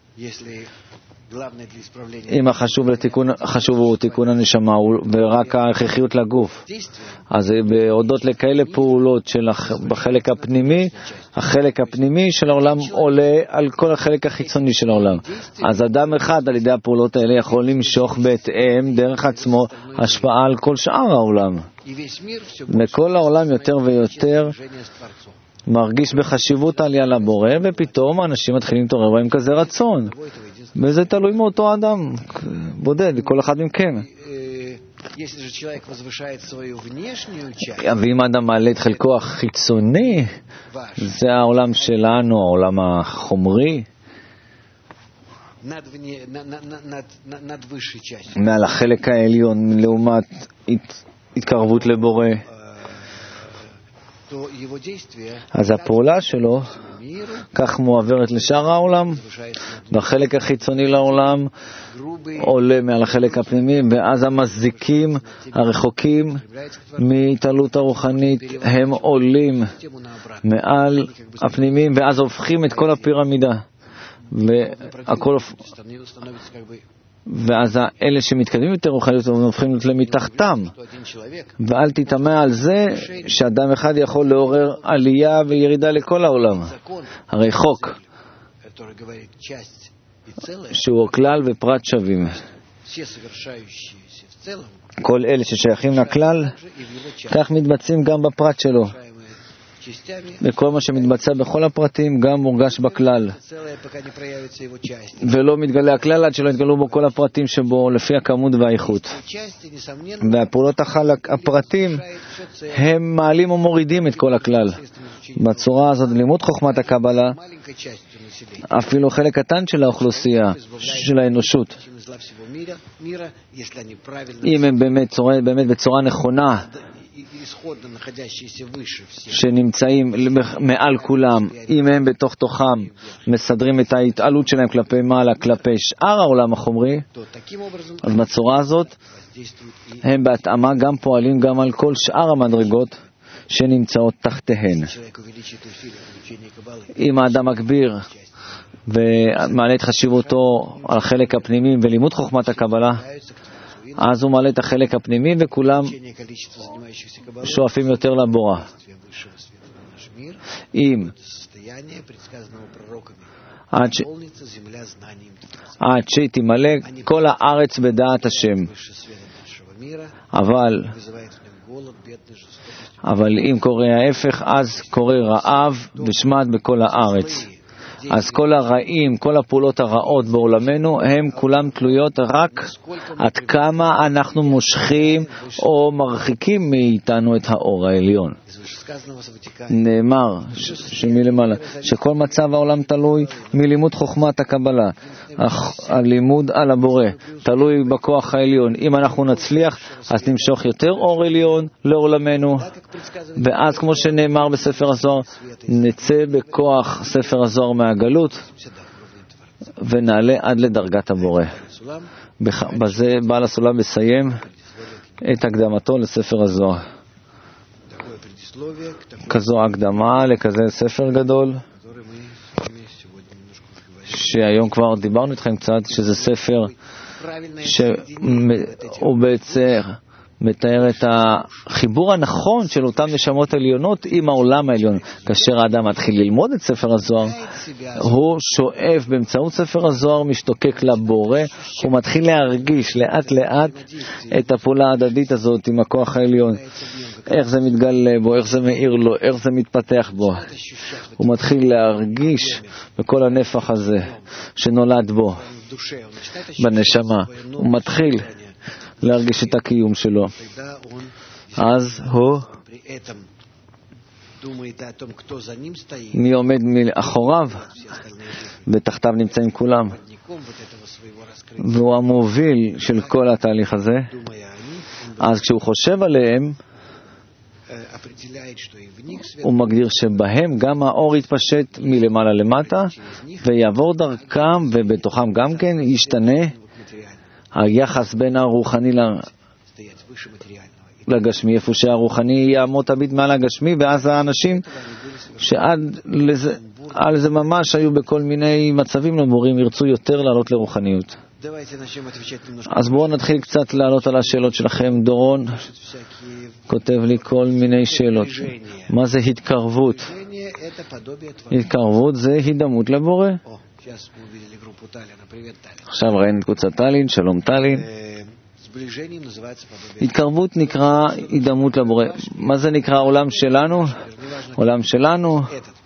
אם החשוב לתיקון, חשוב הוא תיקון הנשמה ורק ההכרחיות לגוף, אז בהודות לכאלה פעולות של בחלק הפנימי, החלק הפנימי של העולם עולה על כל החלק החיצוני של העולם. אז אדם אחד על ידי הפעולות האלה יכול למשוך בהתאם דרך עצמו השפעה על כל שאר העולם, וכל העולם יותר ויותר מרגיש בחשיבות העלייה לבורא, ופתאום האנשים מתחילים להתעורר בהם כזה רצון, וזה תלוי מאותו אדם בודד, כל אחד מכם. ואם אדם מעלה את חלקו החיצוני, זה העולם שלנו, העולם החומרי, מעל החלק העליון לעומת התקרבות לבורא. אז הפעולה שלו כך מועברת לשאר העולם, והחלק החיצוני לעולם עולה מעל החלק הפנימי, ואז המזיקים הרחוקים מהתעלות הרוחנית הם עולים מעל הפנימיים, ואז הופכים את כל הפירמידה, והכל, ואז אלה שמתקדמים יותר רוחניות הופכים להיות למתחתם. ואל תתאמה על זה שאדם אחד יכול לעורר עלייה וירידה לכל העולם. הרי חוק שהוא כלל ופרט שווים, כל אלה ששייכים לכלל כך מתבצעים גם בפרט שלו, וכל מה שמתבצע בכל הפרטים גם מורגש בכלל, ולא מתגלה הכלל עד שלא יתגלו בו כל הפרטים שבו לפי הכמות והאיכות. והפעולות החלק הפרטים הם מעלים ומורידים את כל הכלל. בצורה הזאת לימוד חוכמת הקבלה, אפילו חלק קטן של האוכלוסייה של האנושות, אם הם באמת, באמת בצורה נכונה שנמצאים מעל כולם, אם הם בתוך תוכם מסדרים את ההתעלות שלהם כלפי מעלה, כלפי שאר העולם החומרי, אז בצורה הזאת הם בהתאמה גם פועלים גם על כל שאר המדרגות שנמצאות תחתיהן. אם האדם מגביר ומעלה את חשיבותו על החלק הפנימי ולימוד חוכמת הקבלה, אז הוא מעלה את החלק הפנימי וכולם שואפים יותר לבורא. אם עד, ש... עד שתמלא כל הארץ בדעת השם, אבל אבל אם קורה ההפך, אז קורה רעב ושמד בכל הארץ. אז כל הרעים, כל הפעולות הרעות בעולמנו, הם כולם תלויות רק עד כמה אנחנו מושכים או מרחיקים מאיתנו את האור העליון. נאמר שמלמעלה, שכל מצב העולם תלוי מלימוד חוכמת הקבלה. הלימוד על הבורא תלוי בכוח העליון. אם אנחנו נצליח, אז נמשוך יותר אור עליון לעולמנו, ואז כמו שנאמר בספר הזוהר, נצא בכוח ספר הזוהר מהגלות ונעלה עד לדרגת הבורא. בזה בעל הסולם מסיים את הקדמתו לספר הזוהר. כזו הקדמה לכזה ספר גדול, שהיום כבר דיברנו איתכם קצת, שזה ספר שהוא בעצם מתאר את החיבור הנכון של אותם נשמות עליונות עם העולם העליון. כאשר האדם מתחיל ללמוד את ספר הזוהר, הוא שואף באמצעות ספר הזוהר, משתוקק לבורא, הוא מתחיל להרגיש לאט לאט את הפעולה ההדדית הזאת עם הכוח העליון, איך זה מתגלה בו, איך זה מאיר לו, איך זה מתפתח בו. הוא מתחיל להרגיש בכל הנפח הזה שנולד בו בנשמה, הוא מתחיל להרגיש את הקיום שלו. אז הוא מי עומד מאחוריו, ותחתיו נמצאים כולם, והוא המוביל של כל התהליך הזה. אז כשהוא חושב עליהם, הוא מגדיר שבהם גם האור יתפשט מלמעלה למטה ויעבור דרכם, ובתוכם גם כן ישתנה היחס בין הרוחני לגשמי, איפה שהרוחני יעמוד תמיד מעל הגשמי, ואז האנשים שעד לזה, על זה ממש היו בכל מיני מצבים למורים ירצו יותר לעלות לרוחניות. אז בואו נתחיל קצת לעלות על השאלות שלכם. דורון כותב לי כל מיני שאלות. מה זה התקרבות? התקרבות זה הידמות לבורא. עכשיו ראינו את קבוצת טלין, שלום טלין. התקרבות נקרא הידמות לבורא. מה זה נקרא העולם שלנו? עולם שלנו.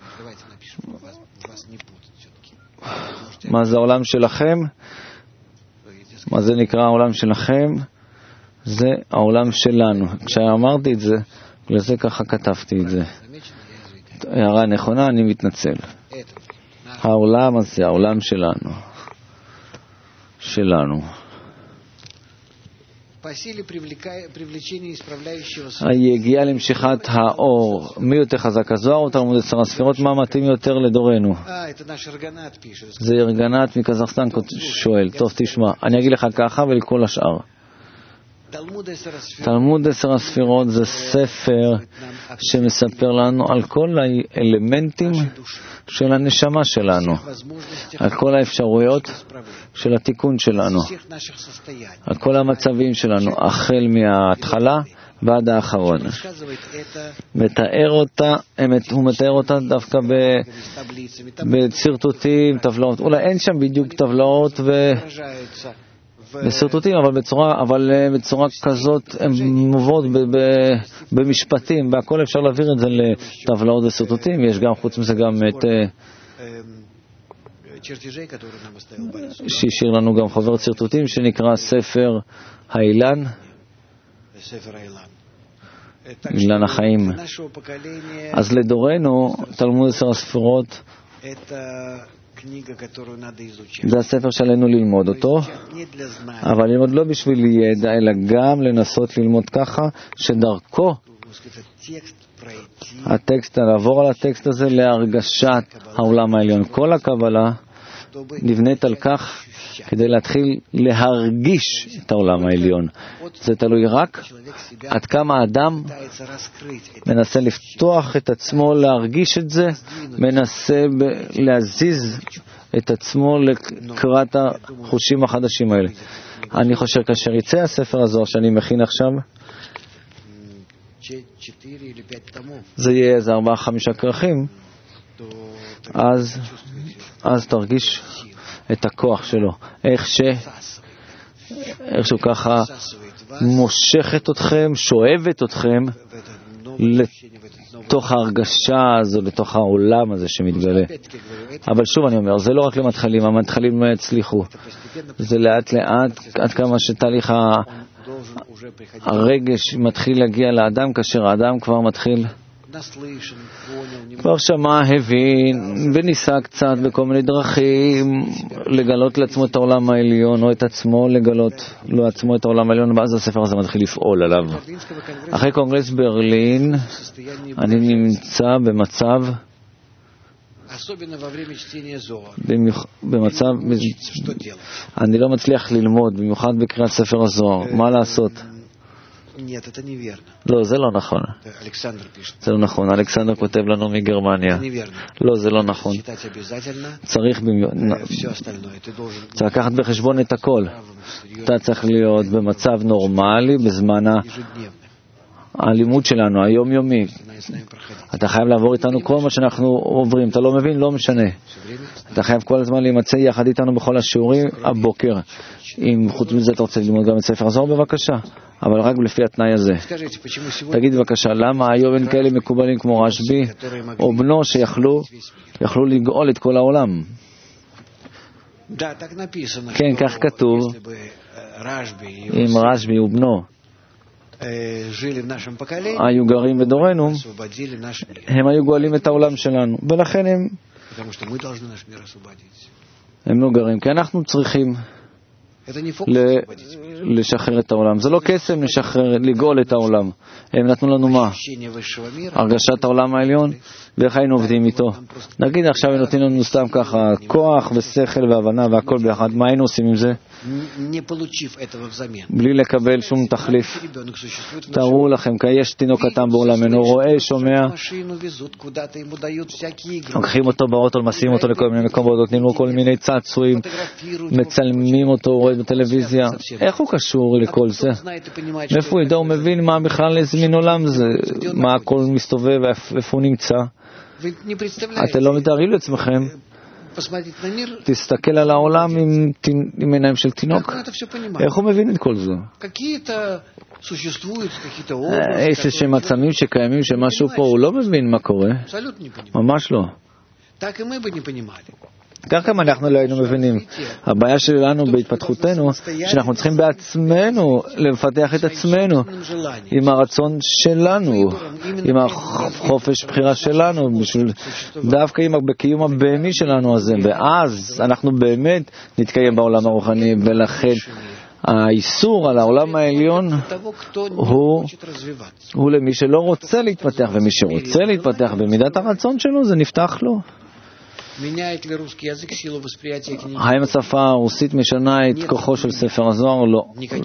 מה זה העולם שלכם? מה זה נקרא העולם שלכם? זה העולם שלנו. כשאמרתי את זה, לזה ככה כתבתי את זה. הערה נכונה, אני מתנצל. העולם הזה, העולם שלנו. שלנו. היגיעה למשיכת האור, מי יותר חזק, הזוהר או תלמוד עשר הספירות? מה מתאים יותר לדורנו? זה ארגנת מקזחסטן שואל. טוב, תשמע, אני אגיד לך ככה ולכל השאר. תלמוד עשר הספירות זה ספר שמספר לנו על כל האלמנטים של הנשמה שלנו, על כל האפשרויות של התיקון שלנו, על כל המצבים שלנו, החל מההתחלה ועד האחרון. מתאר אותה, הוא מתאר אותה דווקא בצרטוטים, טבלאות. אולי אין שם בדיוק טבלאות ו... בסרטוטים, אבל בצורה, אבל בצורה כזאת הן מובאות במשפטים, והכל אפשר להעביר את זה לטבלאות וסרטוטים. יש גם, חוץ מזה, גם את שהשאיר לנו גם חבר סרטוטים שנקרא ספר האילן, אילן החיים. אז לדורנו תלמוד עשר הספירות זה הספר שלנו ללמוד אותו, אבל ללמוד לא בשביל ידע, אלא גם לנסות ללמוד ככה שדרכו הטקסט, לעבור על הטקסט הזה להרגשת העולם העליון. כל הקבלה נבנית על כך כדי להתחיל להרגיש את העולם העליון. זה תלוי רק עד כמה האדם מנסה לפתוח את עצמו, להרגיש את זה, מנסה ב- להזיז את עצמו לקראת החושים החדשים האלה. אני חושב כאשר יצא הספר הזוהר שאני מכין עכשיו, זה יהיה איזה ארבעה חמישה כרכים, אז, אז תרגיש את הכוח שלו, איך ש... איך שהוא ככה מושכת אתכם, שואבת אתכם לתוך ההרגשה הזו, לתוך העולם הזה שמתגלה. אבל שוב אני אומר, זה לא רק למתחילים, המתחילים לא יצליחו. זה לאט לאט, עד כמה שתהליך הרגש מתחיל להגיע לאדם, כאשר האדם כבר מתחיל כבר שמע, הבין וניסה קצת בכל מיני דרכים לגלות לעצמו את העולם העליון, או את עצמו לגלות לעצמו את העולם העליון, ואז הספר הזה מתחיל לפעול עליו. אחרי קונגרס ברלין אני נמצא במצב במצב אני לא מצליח ללמוד, במיוחד בקריאת ספר הזוהר. מה לעשות? לא, זה לא נכון. זה לא נכון. אלכסנדר כותב לנו מגרמניה. לא, זה לא נכון. צריך צריך לקחת בחשבון את הכל. אתה צריך להיות במצב נורמלי בזמן הלימוד שלנו, היומיומי. אתה חייב לעבור איתנו כל מה שאנחנו עוברים. אתה לא מבין? לא משנה. אתה חייב כל הזמן להימצא יחד איתנו בכל השיעורים הבוקר. אם חוץ מזה אתה רוצה ללמוד גם את ספר הזוהר, בבקשה. אבל רק לפי התנאי הזה. תגיד בבקשה, למה היום אין כאלה מקובלים כמו רשב"י או בנו שיכלו יכלו לגאול את כל העולם? כן, כך כתוב. אם רשב"י ובנו היו גרים בדורנו, הם היו גואלים את העולם שלנו, ולכן הם הם לא גרים, כי אנחנו צריכים לשחרר את העולם. זה לא קסם לשחרר, לגאול את העולם. הם נתנו לנו מה? הרגשת העולם העליון, ואיך היינו עובדים איתו. נגיד עכשיו הם נותנים לנו סתם ככה כוח ושכל והבנה והכל ביחד. מה היינו עושים עם זה? בלי לקבל שום תחליף. תראו לכם, כי יש תינוק קטן בעולמנו, רואה, שומע, לוקחים אותו באוטו, מסיעים אותו לכל מיני מקומות, נותנים לו כל מיני צעצועים, מצלמים אותו, רואה בטלוויזיה. איך הוא קשור לכל זה? מאיפה הוא ידע, הוא מבין מה בכלל איזה מין עולם זה, מה הכל מסתובב, איפה הוא נמצא. אתם לא מתארים לעצמכם. תסתכל על העולם עם, עם עיניים של תינוק. איך הוא מבין את כל זה? יש איזשהם מצבים שקיימים שמשהו פה הוא לא מבין מה קורה. ממש לא. כך גם אנחנו לא היינו מבינים. הבעיה שלנו בהתפתחותנו, שאנחנו צריכים בעצמנו לפתח את עצמנו עם הרצון שלנו, עם החופש בחירה שלנו, בשביל, דווקא עם בקיום הבהמי שלנו הזה, ואז אנחנו באמת נתקיים בעולם הרוחני, ולכן האיסור על העולם העליון הוא, הוא למי שלא רוצה להתפתח, ומי שרוצה להתפתח במידת הרצון שלו, זה נפתח לו. האם השפה הרוסית משנה את כוחו של ספר הזוהר? לא.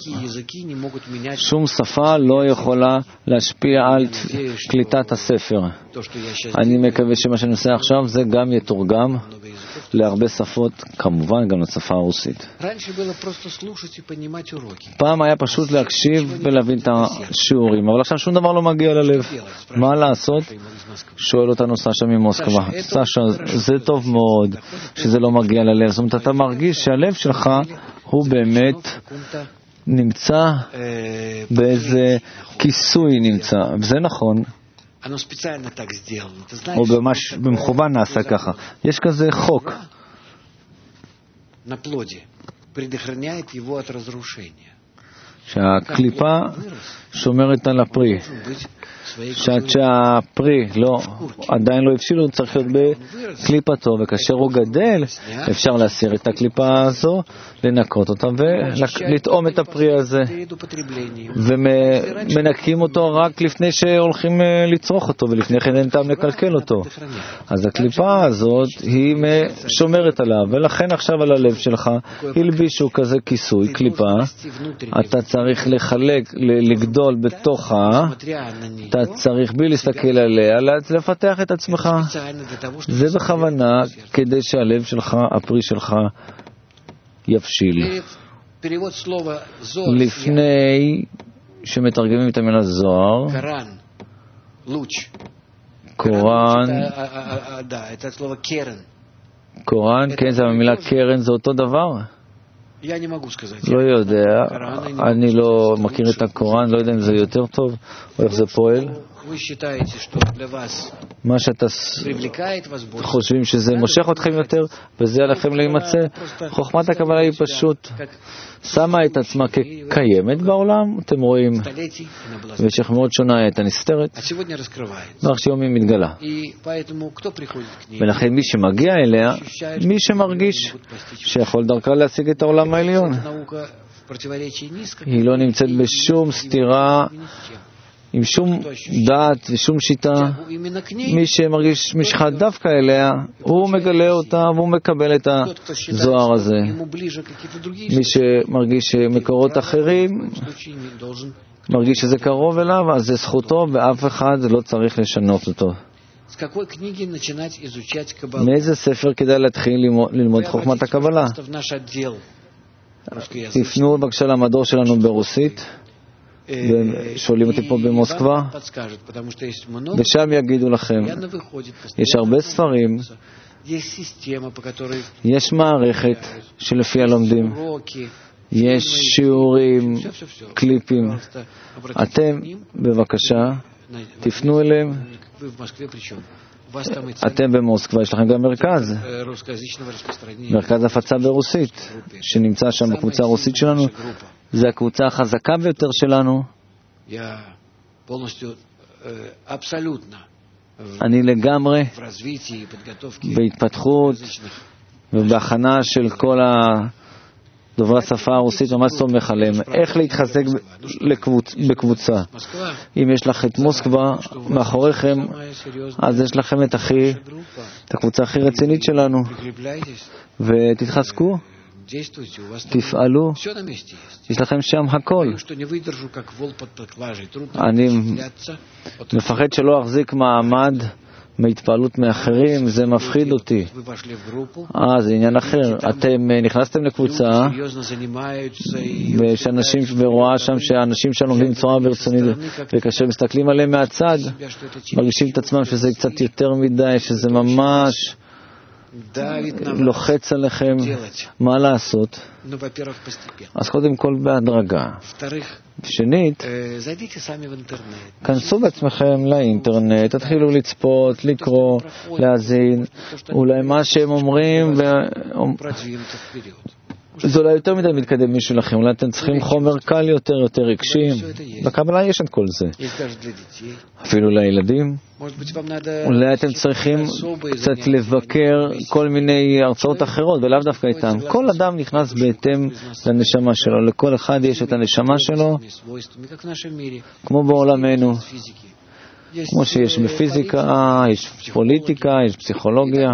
שום שפה לא יכולה להשפיע על קליטת הספר. אני מקווה שמה שאני עושה עכשיו זה גם יתורגם להרבה שפות, כמובן גם לשפה הרוסית. פעם היה פשוט להקשיב ולהבין את השיעורים, אבל עכשיו שום דבר לא מגיע ללב. מה לעשות? שואל אותנו סשה ממוסקבה. סשה, זה טוב מאוד שזה לא מגיע ללב. זאת אומרת, אתה מרגיש שהלב שלך הוא באמת נמצא באיזה כיסוי נמצא, וזה נכון. או ממש במכוון נעשה ככה. יש כזה חוק שהקליפה שומרת על הפרי, שעד שהפרי לא, עדיין לא הבשילו, צריך להיות בקליפתו, וכאשר הוא גדל אפשר להסיר את הקליפה הזו, לנקות אותה ולטעום את הפרי הזה, ומנקים אותו רק לפני שהולכים לצרוך אותו, ולפני כן אין טעם לקלקל אותו. אז הקליפה הזאת היא שומרת עליו, ולכן עכשיו על הלב שלך הלבישו כזה כיסוי, קליפה. אתה צריך לחלק, לגדול בתוכה, אתה צריך בלי להסתכל עליה, לפתח את עצמך. זה בכוונה כדי שהלב שלך, הפרי שלך יבשיל. לפני שמתרגמים את המילה זוהר, קוראן, קוראן, כן, זה המילה קרן, זה אותו דבר? לא יודע, אני לא מכיר את הקוראן, לא יודע אם זה יותר טוב או איך זה פועל. מה שאתה חושבים שזה מושך אתכם יותר וזה עליכם להימצא. חוכמת הקבלה היא פשוט שמה את עצמה כקיימת בעולם, אתם רואים, במשך מאוד שונה הייתה נסתרת, ועכשיו יום היא מתגלה. ולכן מי שמגיע אליה, מי שמרגיש שיכול דרכה להשיג את העולם העליון, היא לא נמצאת בשום סתירה עם שום דעת ושום שיטה. מי שמרגיש משחת דווקא אליה, הוא מגלה אותה והוא מקבל את הזוהר הזה. מי שמרגיש מקורות אחרים, מרגיש שזה קרוב אליו, אז זה זכותו ואף אחד לא צריך לשנות אותו. מאיזה ספר כדאי להתחיל ללמוד חוכמת הקבלה? תפנו בבקשה למדור שלנו ברוסית, ושואלים אותי פה במוסקבה, ושם יגידו לכם, יש הרבה ספרים, יש מערכת שלפיה לומדים, יש שיעורים, קליפים. אתם בבקשה תפנו אליהם. אתם במוסקבה, יש לכם גם מרכז, מרכז הפצה ברוסית, שנמצא שם בקבוצה הרוסית שלנו. זה הקבוצה החזקה ביותר שלנו. אני לגמרי בהתפתחות ובהכנה של כל דוברי השפה הרוסית, ממש סומך עליהם. איך להתחזק בקבוצה? אם יש לך את מוסקבה מאחוריכם, אז יש לכם את הכי, את הקבוצה הכי רצינית שלנו. ותתחזקו, תפעלו, יש לכם שם הכל. אני מפחד שלא אחזיק מעמד מהתפעלות מאחרים, זה מפחיד אותי. אה, זה עניין אחר. אתם נכנסתם לקבוצה ושאנשים, ורואה שם שהאנשים שם לומדים בצורה ברצונית, וכאשר מסתכלים עליהם מהצד, מרגישים את עצמם שזה קצת יותר מדי, שזה ממש לוחץ עליכם. מה לעשות? אז קודם כל בהדרגה. שנית, כנסו בעצמכם לאינטרנט, תתחילו לצפות, לקרוא, להאזין, אולי מה שהם אומרים זה אולי יותר מדי מתקדם משלכם, אולי אתם צריכים חומר קל יותר, יותר רגשים. בקבלה יש את כל זה. אפילו לילדים. אולי אתם צריכים קצת לבקר כל מיני הרצאות אחרות, ולאו דווקא איתם. כל אדם נכנס בהתאם לנשמה שלו. לכל אחד יש את הנשמה שלו, כמו בעולמנו. כמו שיש בפיזיקה, יש פוליטיקה, יש פסיכולוגיה.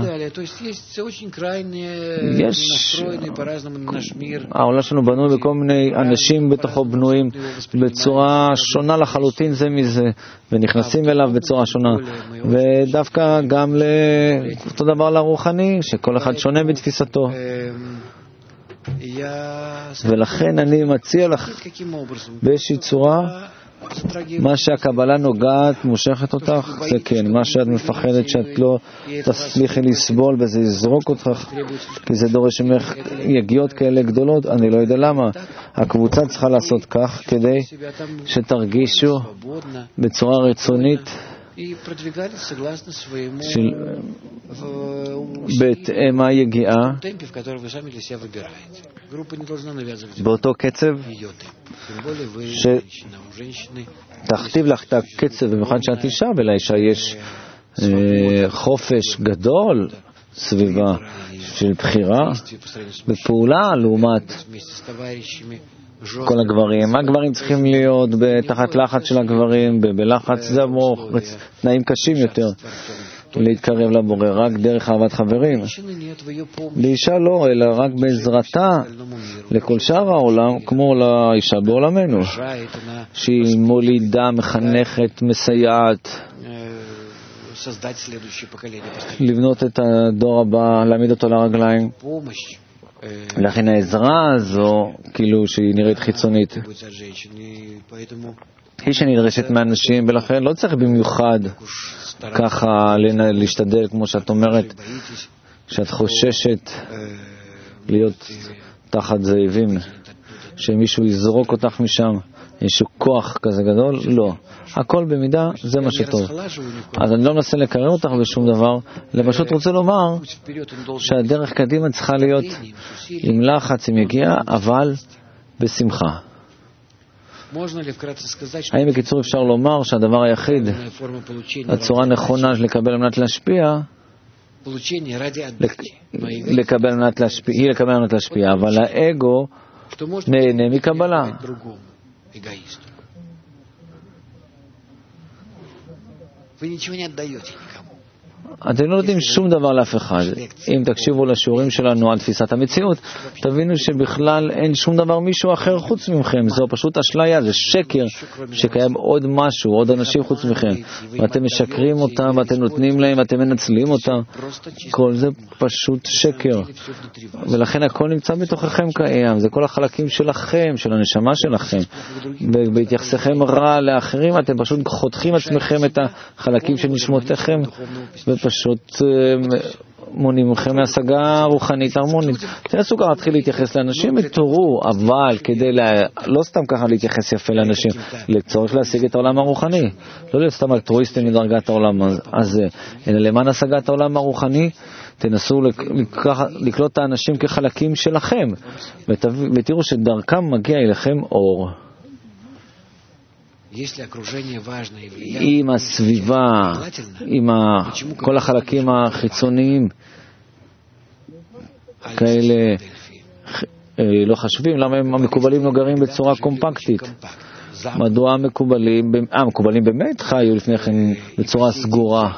יש... העולם שלנו בנוי בכל מיני אנשים בתוכו בנויים בצורה שונה לחלוטין זה מזה, ונכנסים אליו בצורה שונה. ודווקא גם לאותו דבר לרוחני, שכל אחד שונה בתפיסתו. ולכן אני מציע לך באיזושהי צורה, מה שהקבלה נוגעת, מושכת אותך, זה כן. מה שאת מפחדת שאת לא תצליחי לסבול וזה יזרוק אותך, כי זה דורש ממך יגיעות כאלה גדולות, אני לא יודע למה. הקבוצה צריכה לעשות כך כדי שתרגישו בצורה רצונית של בהתאם היגיעה, באותו קצב שתכתיב לך את הקצב, במיוחד שאת אישה, ולאישה יש חופש גדול סביבה של בחירה בפעולה לעומת כל הגברים. הגברים צריכים להיות בתחת לחץ של הגברים, בלחץ זה המוח, תנאים קשים יותר להתקרב לבורא, רק דרך אהבת חברים. לאישה לא, אלא רק בעזרתה לכל שאר העולם, כמו לאישה בעולמנו, שהיא מולידה, מחנכת, מסייעת, לבנות את הדור הבא, להעמיד אותו לרגליים. לכן העזרה הזו, כאילו שהיא נראית חיצונית, היא שנדרשת מאנשים, ולכן לא צריך במיוחד ככה להשתדל, כמו שאת אומרת, שאת חוששת להיות תחת זאבים, שמישהו יזרוק אותך משם, איזשהו כוח כזה גדול, לא. הכל במידה, זה מה שטוב. אז אני לא מנסה לקרר אותך בשום דבר, אני פשוט רוצה לומר שהדרך קדימה צריכה להיות עם לחץ, עם יגיעה, אבל בשמחה. האם בקיצור אפשר לומר שהדבר היחיד, הצורה הנכונה לקבל על מנת להשפיע, לקבל על מנת להשפיע, היא לקבל על מנת להשפיע, אבל האגו נהנה מקבלה. אתם לא נותנים שום דבר לאף אחד. אם תקשיבו לשיעורים שלנו על תפיסת המציאות, תבינו שבכלל אין שום דבר מישהו אחר חוץ מכם. זו פשוט אשליה, זה שקר שקיים עוד משהו, עוד אנשים חוץ מכם. ואתם משקרים אותם, ואתם נותנים להם, ואתם מנצלים אותם. כל זה פשוט שקר. ולכן הכל נמצא בתוככם קיים. זה כל החלקים שלכם, של הנשמה שלכם. ובהתייחסכם רע לאחרים, אתם פשוט חותכים עצמכם את החלקים של נשמותיכם, ופשוט מונעים לכם מהשגה רוחנית הרמונית. תנסו ככה להתחיל להתייחס לאנשים ותורו, אבל כדי לה... לא סתם ככה להתייחס יפה לאנשים, לצורך להשיג את העולם הרוחני. לא להיות סתם אלטרואיסטים מדרגת העולם הזה, אלא למען השגת העולם הרוחני, תנסו לקלוט את האנשים כחלקים שלכם, ותראו שדרכם מגיע אליכם אור. עם הסביבה, עם כל החלקים החיצוניים כאלה לא חשובים, למה המקובלים לא גרים בצורה קומפקטית? מדוע המקובלים, אה, המקובלים באמת חיו לפני כן בצורה סגורה.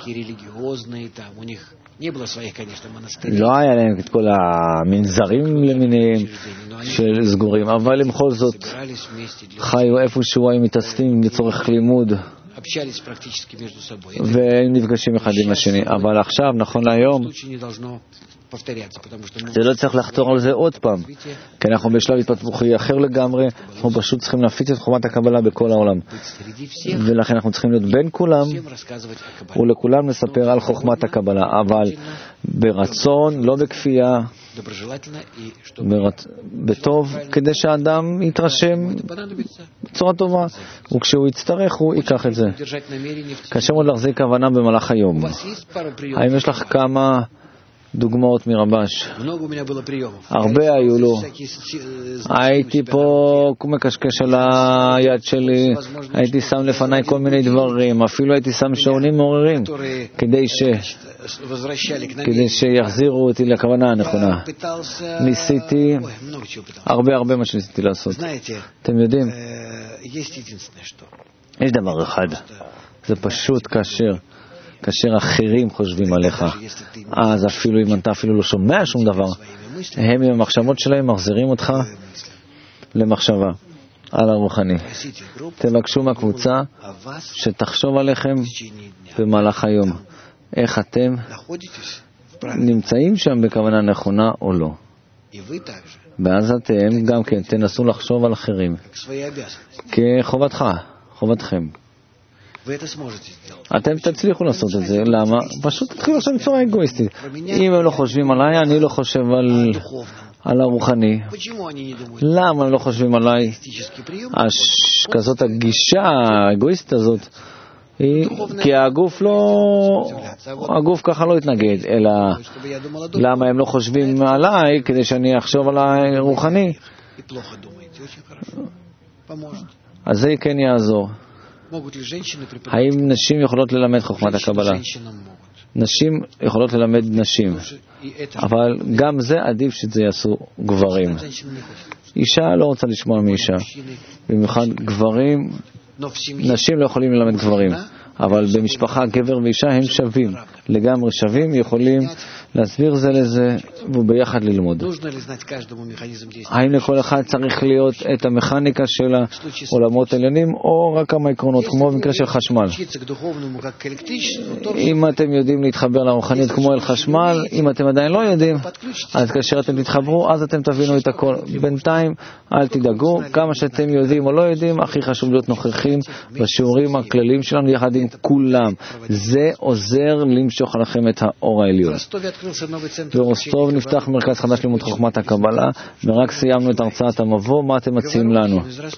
לא היה להם את כל המנזרים למיניהם של סגורים, אבל הם בכל זאת חיו איפשהו, הם מתאספים לצורך לימוד והם נפגשים אחד עם השני. אבל עכשיו, נכון להיום, זה לא צריך לחתור על זה עוד פעם, כי אנחנו בשלב התפתחותי אחר לגמרי. אנחנו פשוט צריכים להפיץ את חוכמת הקבלה בכל העולם, ולכן אנחנו צריכים להיות בין כולם ולכולם לספר על חוכמת הקבלה, אבל ברצון, לא בכפייה, ברצ... בטוב, כדי שהאדם יתרשם בצורה טובה, וכשהוא יצטרך הוא ייקח את זה. קשה מאוד להחזיק כוונה במהלך היום. האם יש לך כמה דוגמאות מרבש. הרבה היו לו. הייתי פה מקשקש על היד שלי, הייתי שם לפניי כל מיני דברים, אפילו הייתי שם שעונים מעוררים כדי ש... כדי שיחזירו אותי לכוונה הנכונה. ניסיתי הרבה הרבה מה שניסיתי לעשות. אתם יודעים, יש דבר אחד, זה פשוט כאשר כאשר אחרים חושבים עליך, אז אפילו אם אתה אפילו לא שומע שום דבר, הם עם המחשבות שלהם מחזירים אותך למחשבה על הרוחני. תבקשו מהקבוצה שתחשוב עליכם במהלך היום, איך אתם נמצאים שם בכוונה נכונה או לא. ואז אתם גם כן תנסו לחשוב על אחרים כחובתך, חובתכם. אתם תצליחו לעשות את זה. למה? פשוט תתחילו עכשיו בצורה אגואיסטית. אם הם לא חושבים עליי, אני לא חושב על, על הרוחני. למה הם לא חושבים עליי? הש... כזאת הגישה האגואיסטית הזאת היא... כי הגוף לא... הגוף ככה לא יתנגד, אלא למה הם לא חושבים עליי כדי שאני אחשוב על הרוחני? אז זה כן יעזור. האם נשים יכולות ללמד חוכמת הקבלה? נשים יכולות ללמד נשים, אבל גם זה עדיף שזה יעשו גברים. אישה לא רוצה לשמוע מאישה, במיוחד גברים, נשים לא יכולים ללמד גברים, אבל במשפחה גבר ואישה הם שווים, לגמרי שווים, יכולים להסביר זה לזה וביחד ללמוד. האם לכל אחד צריך להיות את המכניקה של העולמות העליונים או רק כמה עקרונות, כמו במקרה של חשמל? אם אתם יודעים להתחבר לרוחנית כמו אל חשמל, אם אתם עדיין לא יודעים, אז כאשר אתם תתחברו, אז אתם תבינו את הכל. בינתיים אל תדאגו, כמה שאתם יודעים או לא יודעים, הכי חשוב להיות נוכחים בשיעורים הכלליים שלנו יחד עם כולם. זה עוזר למשוך לכם את האור העליון. ברוסטוב נפתח מרכז חדש לימוד חוכמת הקבלה, ורק סיימנו את הרצאת המבוא. מה אתם מציעים לנו?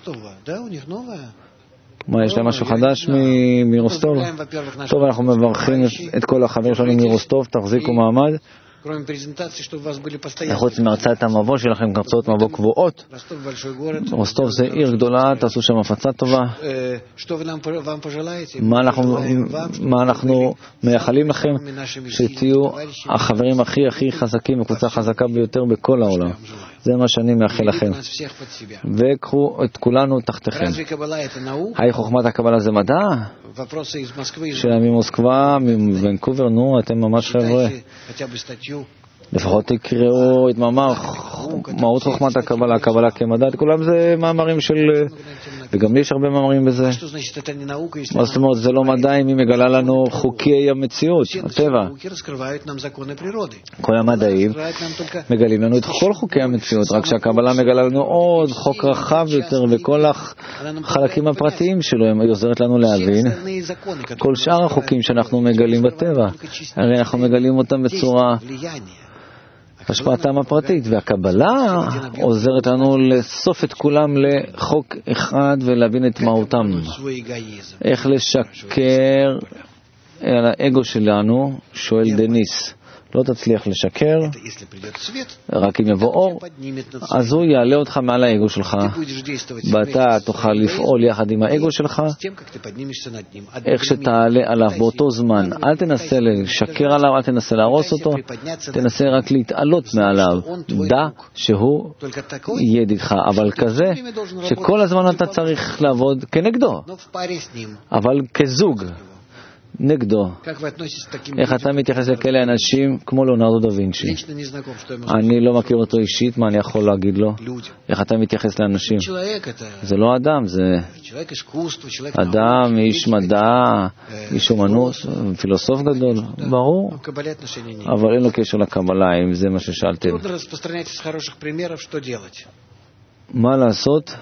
מה, יש להם משהו חדש מרוסטוב? טוב, אנחנו מברכים את כל החברים שלנו מרוסטוב, תחזיקו מעמד. חוץ מהרצאת המבוא שלכם, הרצאות מבוא קבועות. רוסטוב זה עיר גדולה, תעשו שם הפצה טובה. מה אנחנו, מה אנחנו מייחלים לכם? שתהיו החברים הכי הכי חזקים וקבוצה חזקה ביותר בכל העולם. זה מה שאני מאחל לכם. וקחו את כולנו תחתיכם. היי, חוכמת הקבלה זה מדע? שאלה ממוסקבה, מוונקובר, נו, אתם ממש חבר'ה. לפחות תקראו את מאמר מהות חוכמת הקבלה, הקבלה כמדע, כולם זה מאמרים של... וגם לי יש הרבה מאמרים בזה. מה זאת אומרת, זה לא מדע אם היא מגלה לנו חוקי המציאות, הטבע. כל המדעים מגלים לנו את כל חוקי המציאות, רק שהקבלה מגלה לנו עוד חוק רחב יותר, וכל החלקים הפרטיים שלו היא עוזרת לנו להבין כל שאר החוקים שאנחנו מגלים בטבע. הרי אנחנו מגלים אותם בצורה השפעתם הפרטית, והקבלה עוזרת לנו לסוף את כולם לחוק אחד ולהבין את מהותם. איך לשקר על האגו שלנו, שואל דניס. לא תצליח לשקר, רק אם יבוא אור, אז הוא יעלה אותך מעל האגו שלך, ואתה תוכל לפעול יחד עם האגו שלך, איך שתעלה עליו באותו זמן. אל תנסה לשקר עליו, אל תנסה להרוס אותו, תנסה רק להתעלות מעליו. דע שהוא ידידך, אבל כזה שכל הזמן אתה צריך לעבוד כנגדו, אבל כזוג נגדו. איך אתה מתייחס לכאלה אנשים כמו ליאונרדו דה וינצ'י? אני לא מכיר אותו אישית, מה אני יכול להגיד לו? איך אתה מתייחס לאנשים? זה לא אדם, זה אדם, איש מדע, איש אומנות, פילוסוף גדול, ברור, אבל אין לו קשר לקבלה, אם זה מה ששאלתם. מה לעשות?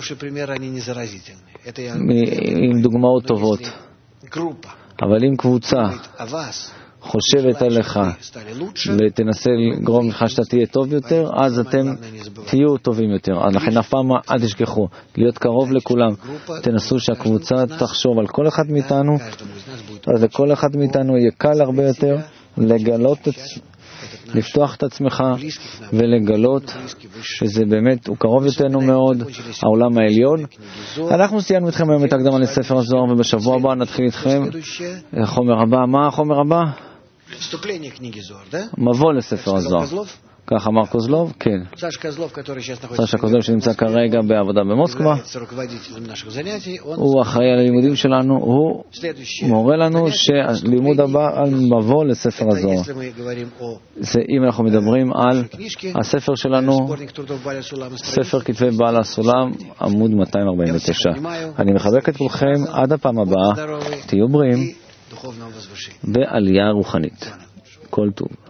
עם דוגמאות טובות. אבל אם קבוצה חושבת עליך ותנסה לגרום לך שאתה תהיה טוב יותר, אז אתם תהיו טובים יותר. אז לכן אף פעם אל תשכחו להיות קרוב לכולם. תנסו שהקבוצה תחשוב על כל אחד מאיתנו, אז לכל אחד מאיתנו יהיה קל הרבה יותר לגלות את לפתוח את עצמך ולגלות שזה באמת, הוא קרוב יותר מאוד, העולם העליון. אנחנו סיימנו איתכם היום את הקדמה לספר הזוהר, ובשבוע הבא נתחיל איתכם החומר הבא. מה החומר הבא? מבוא לספר הזוהר. כך אמר קוזלוב, כן. סשה קוזלוב שנמצא כרגע בעבודה במוסקבה, הוא אחראי על הלימודים שלנו, הוא מורה לנו שהלימוד הבא על מבוא לספר הזוהר. זה אם אנחנו מדברים על הספר שלנו, ספר כתבי בעל הסולם, עמוד מאתיים ארבעים ותשע. אני מחבק את כולכם, עד הפעם הבאה, תהיו בריאים בעלייה רוחנית. כל טוב.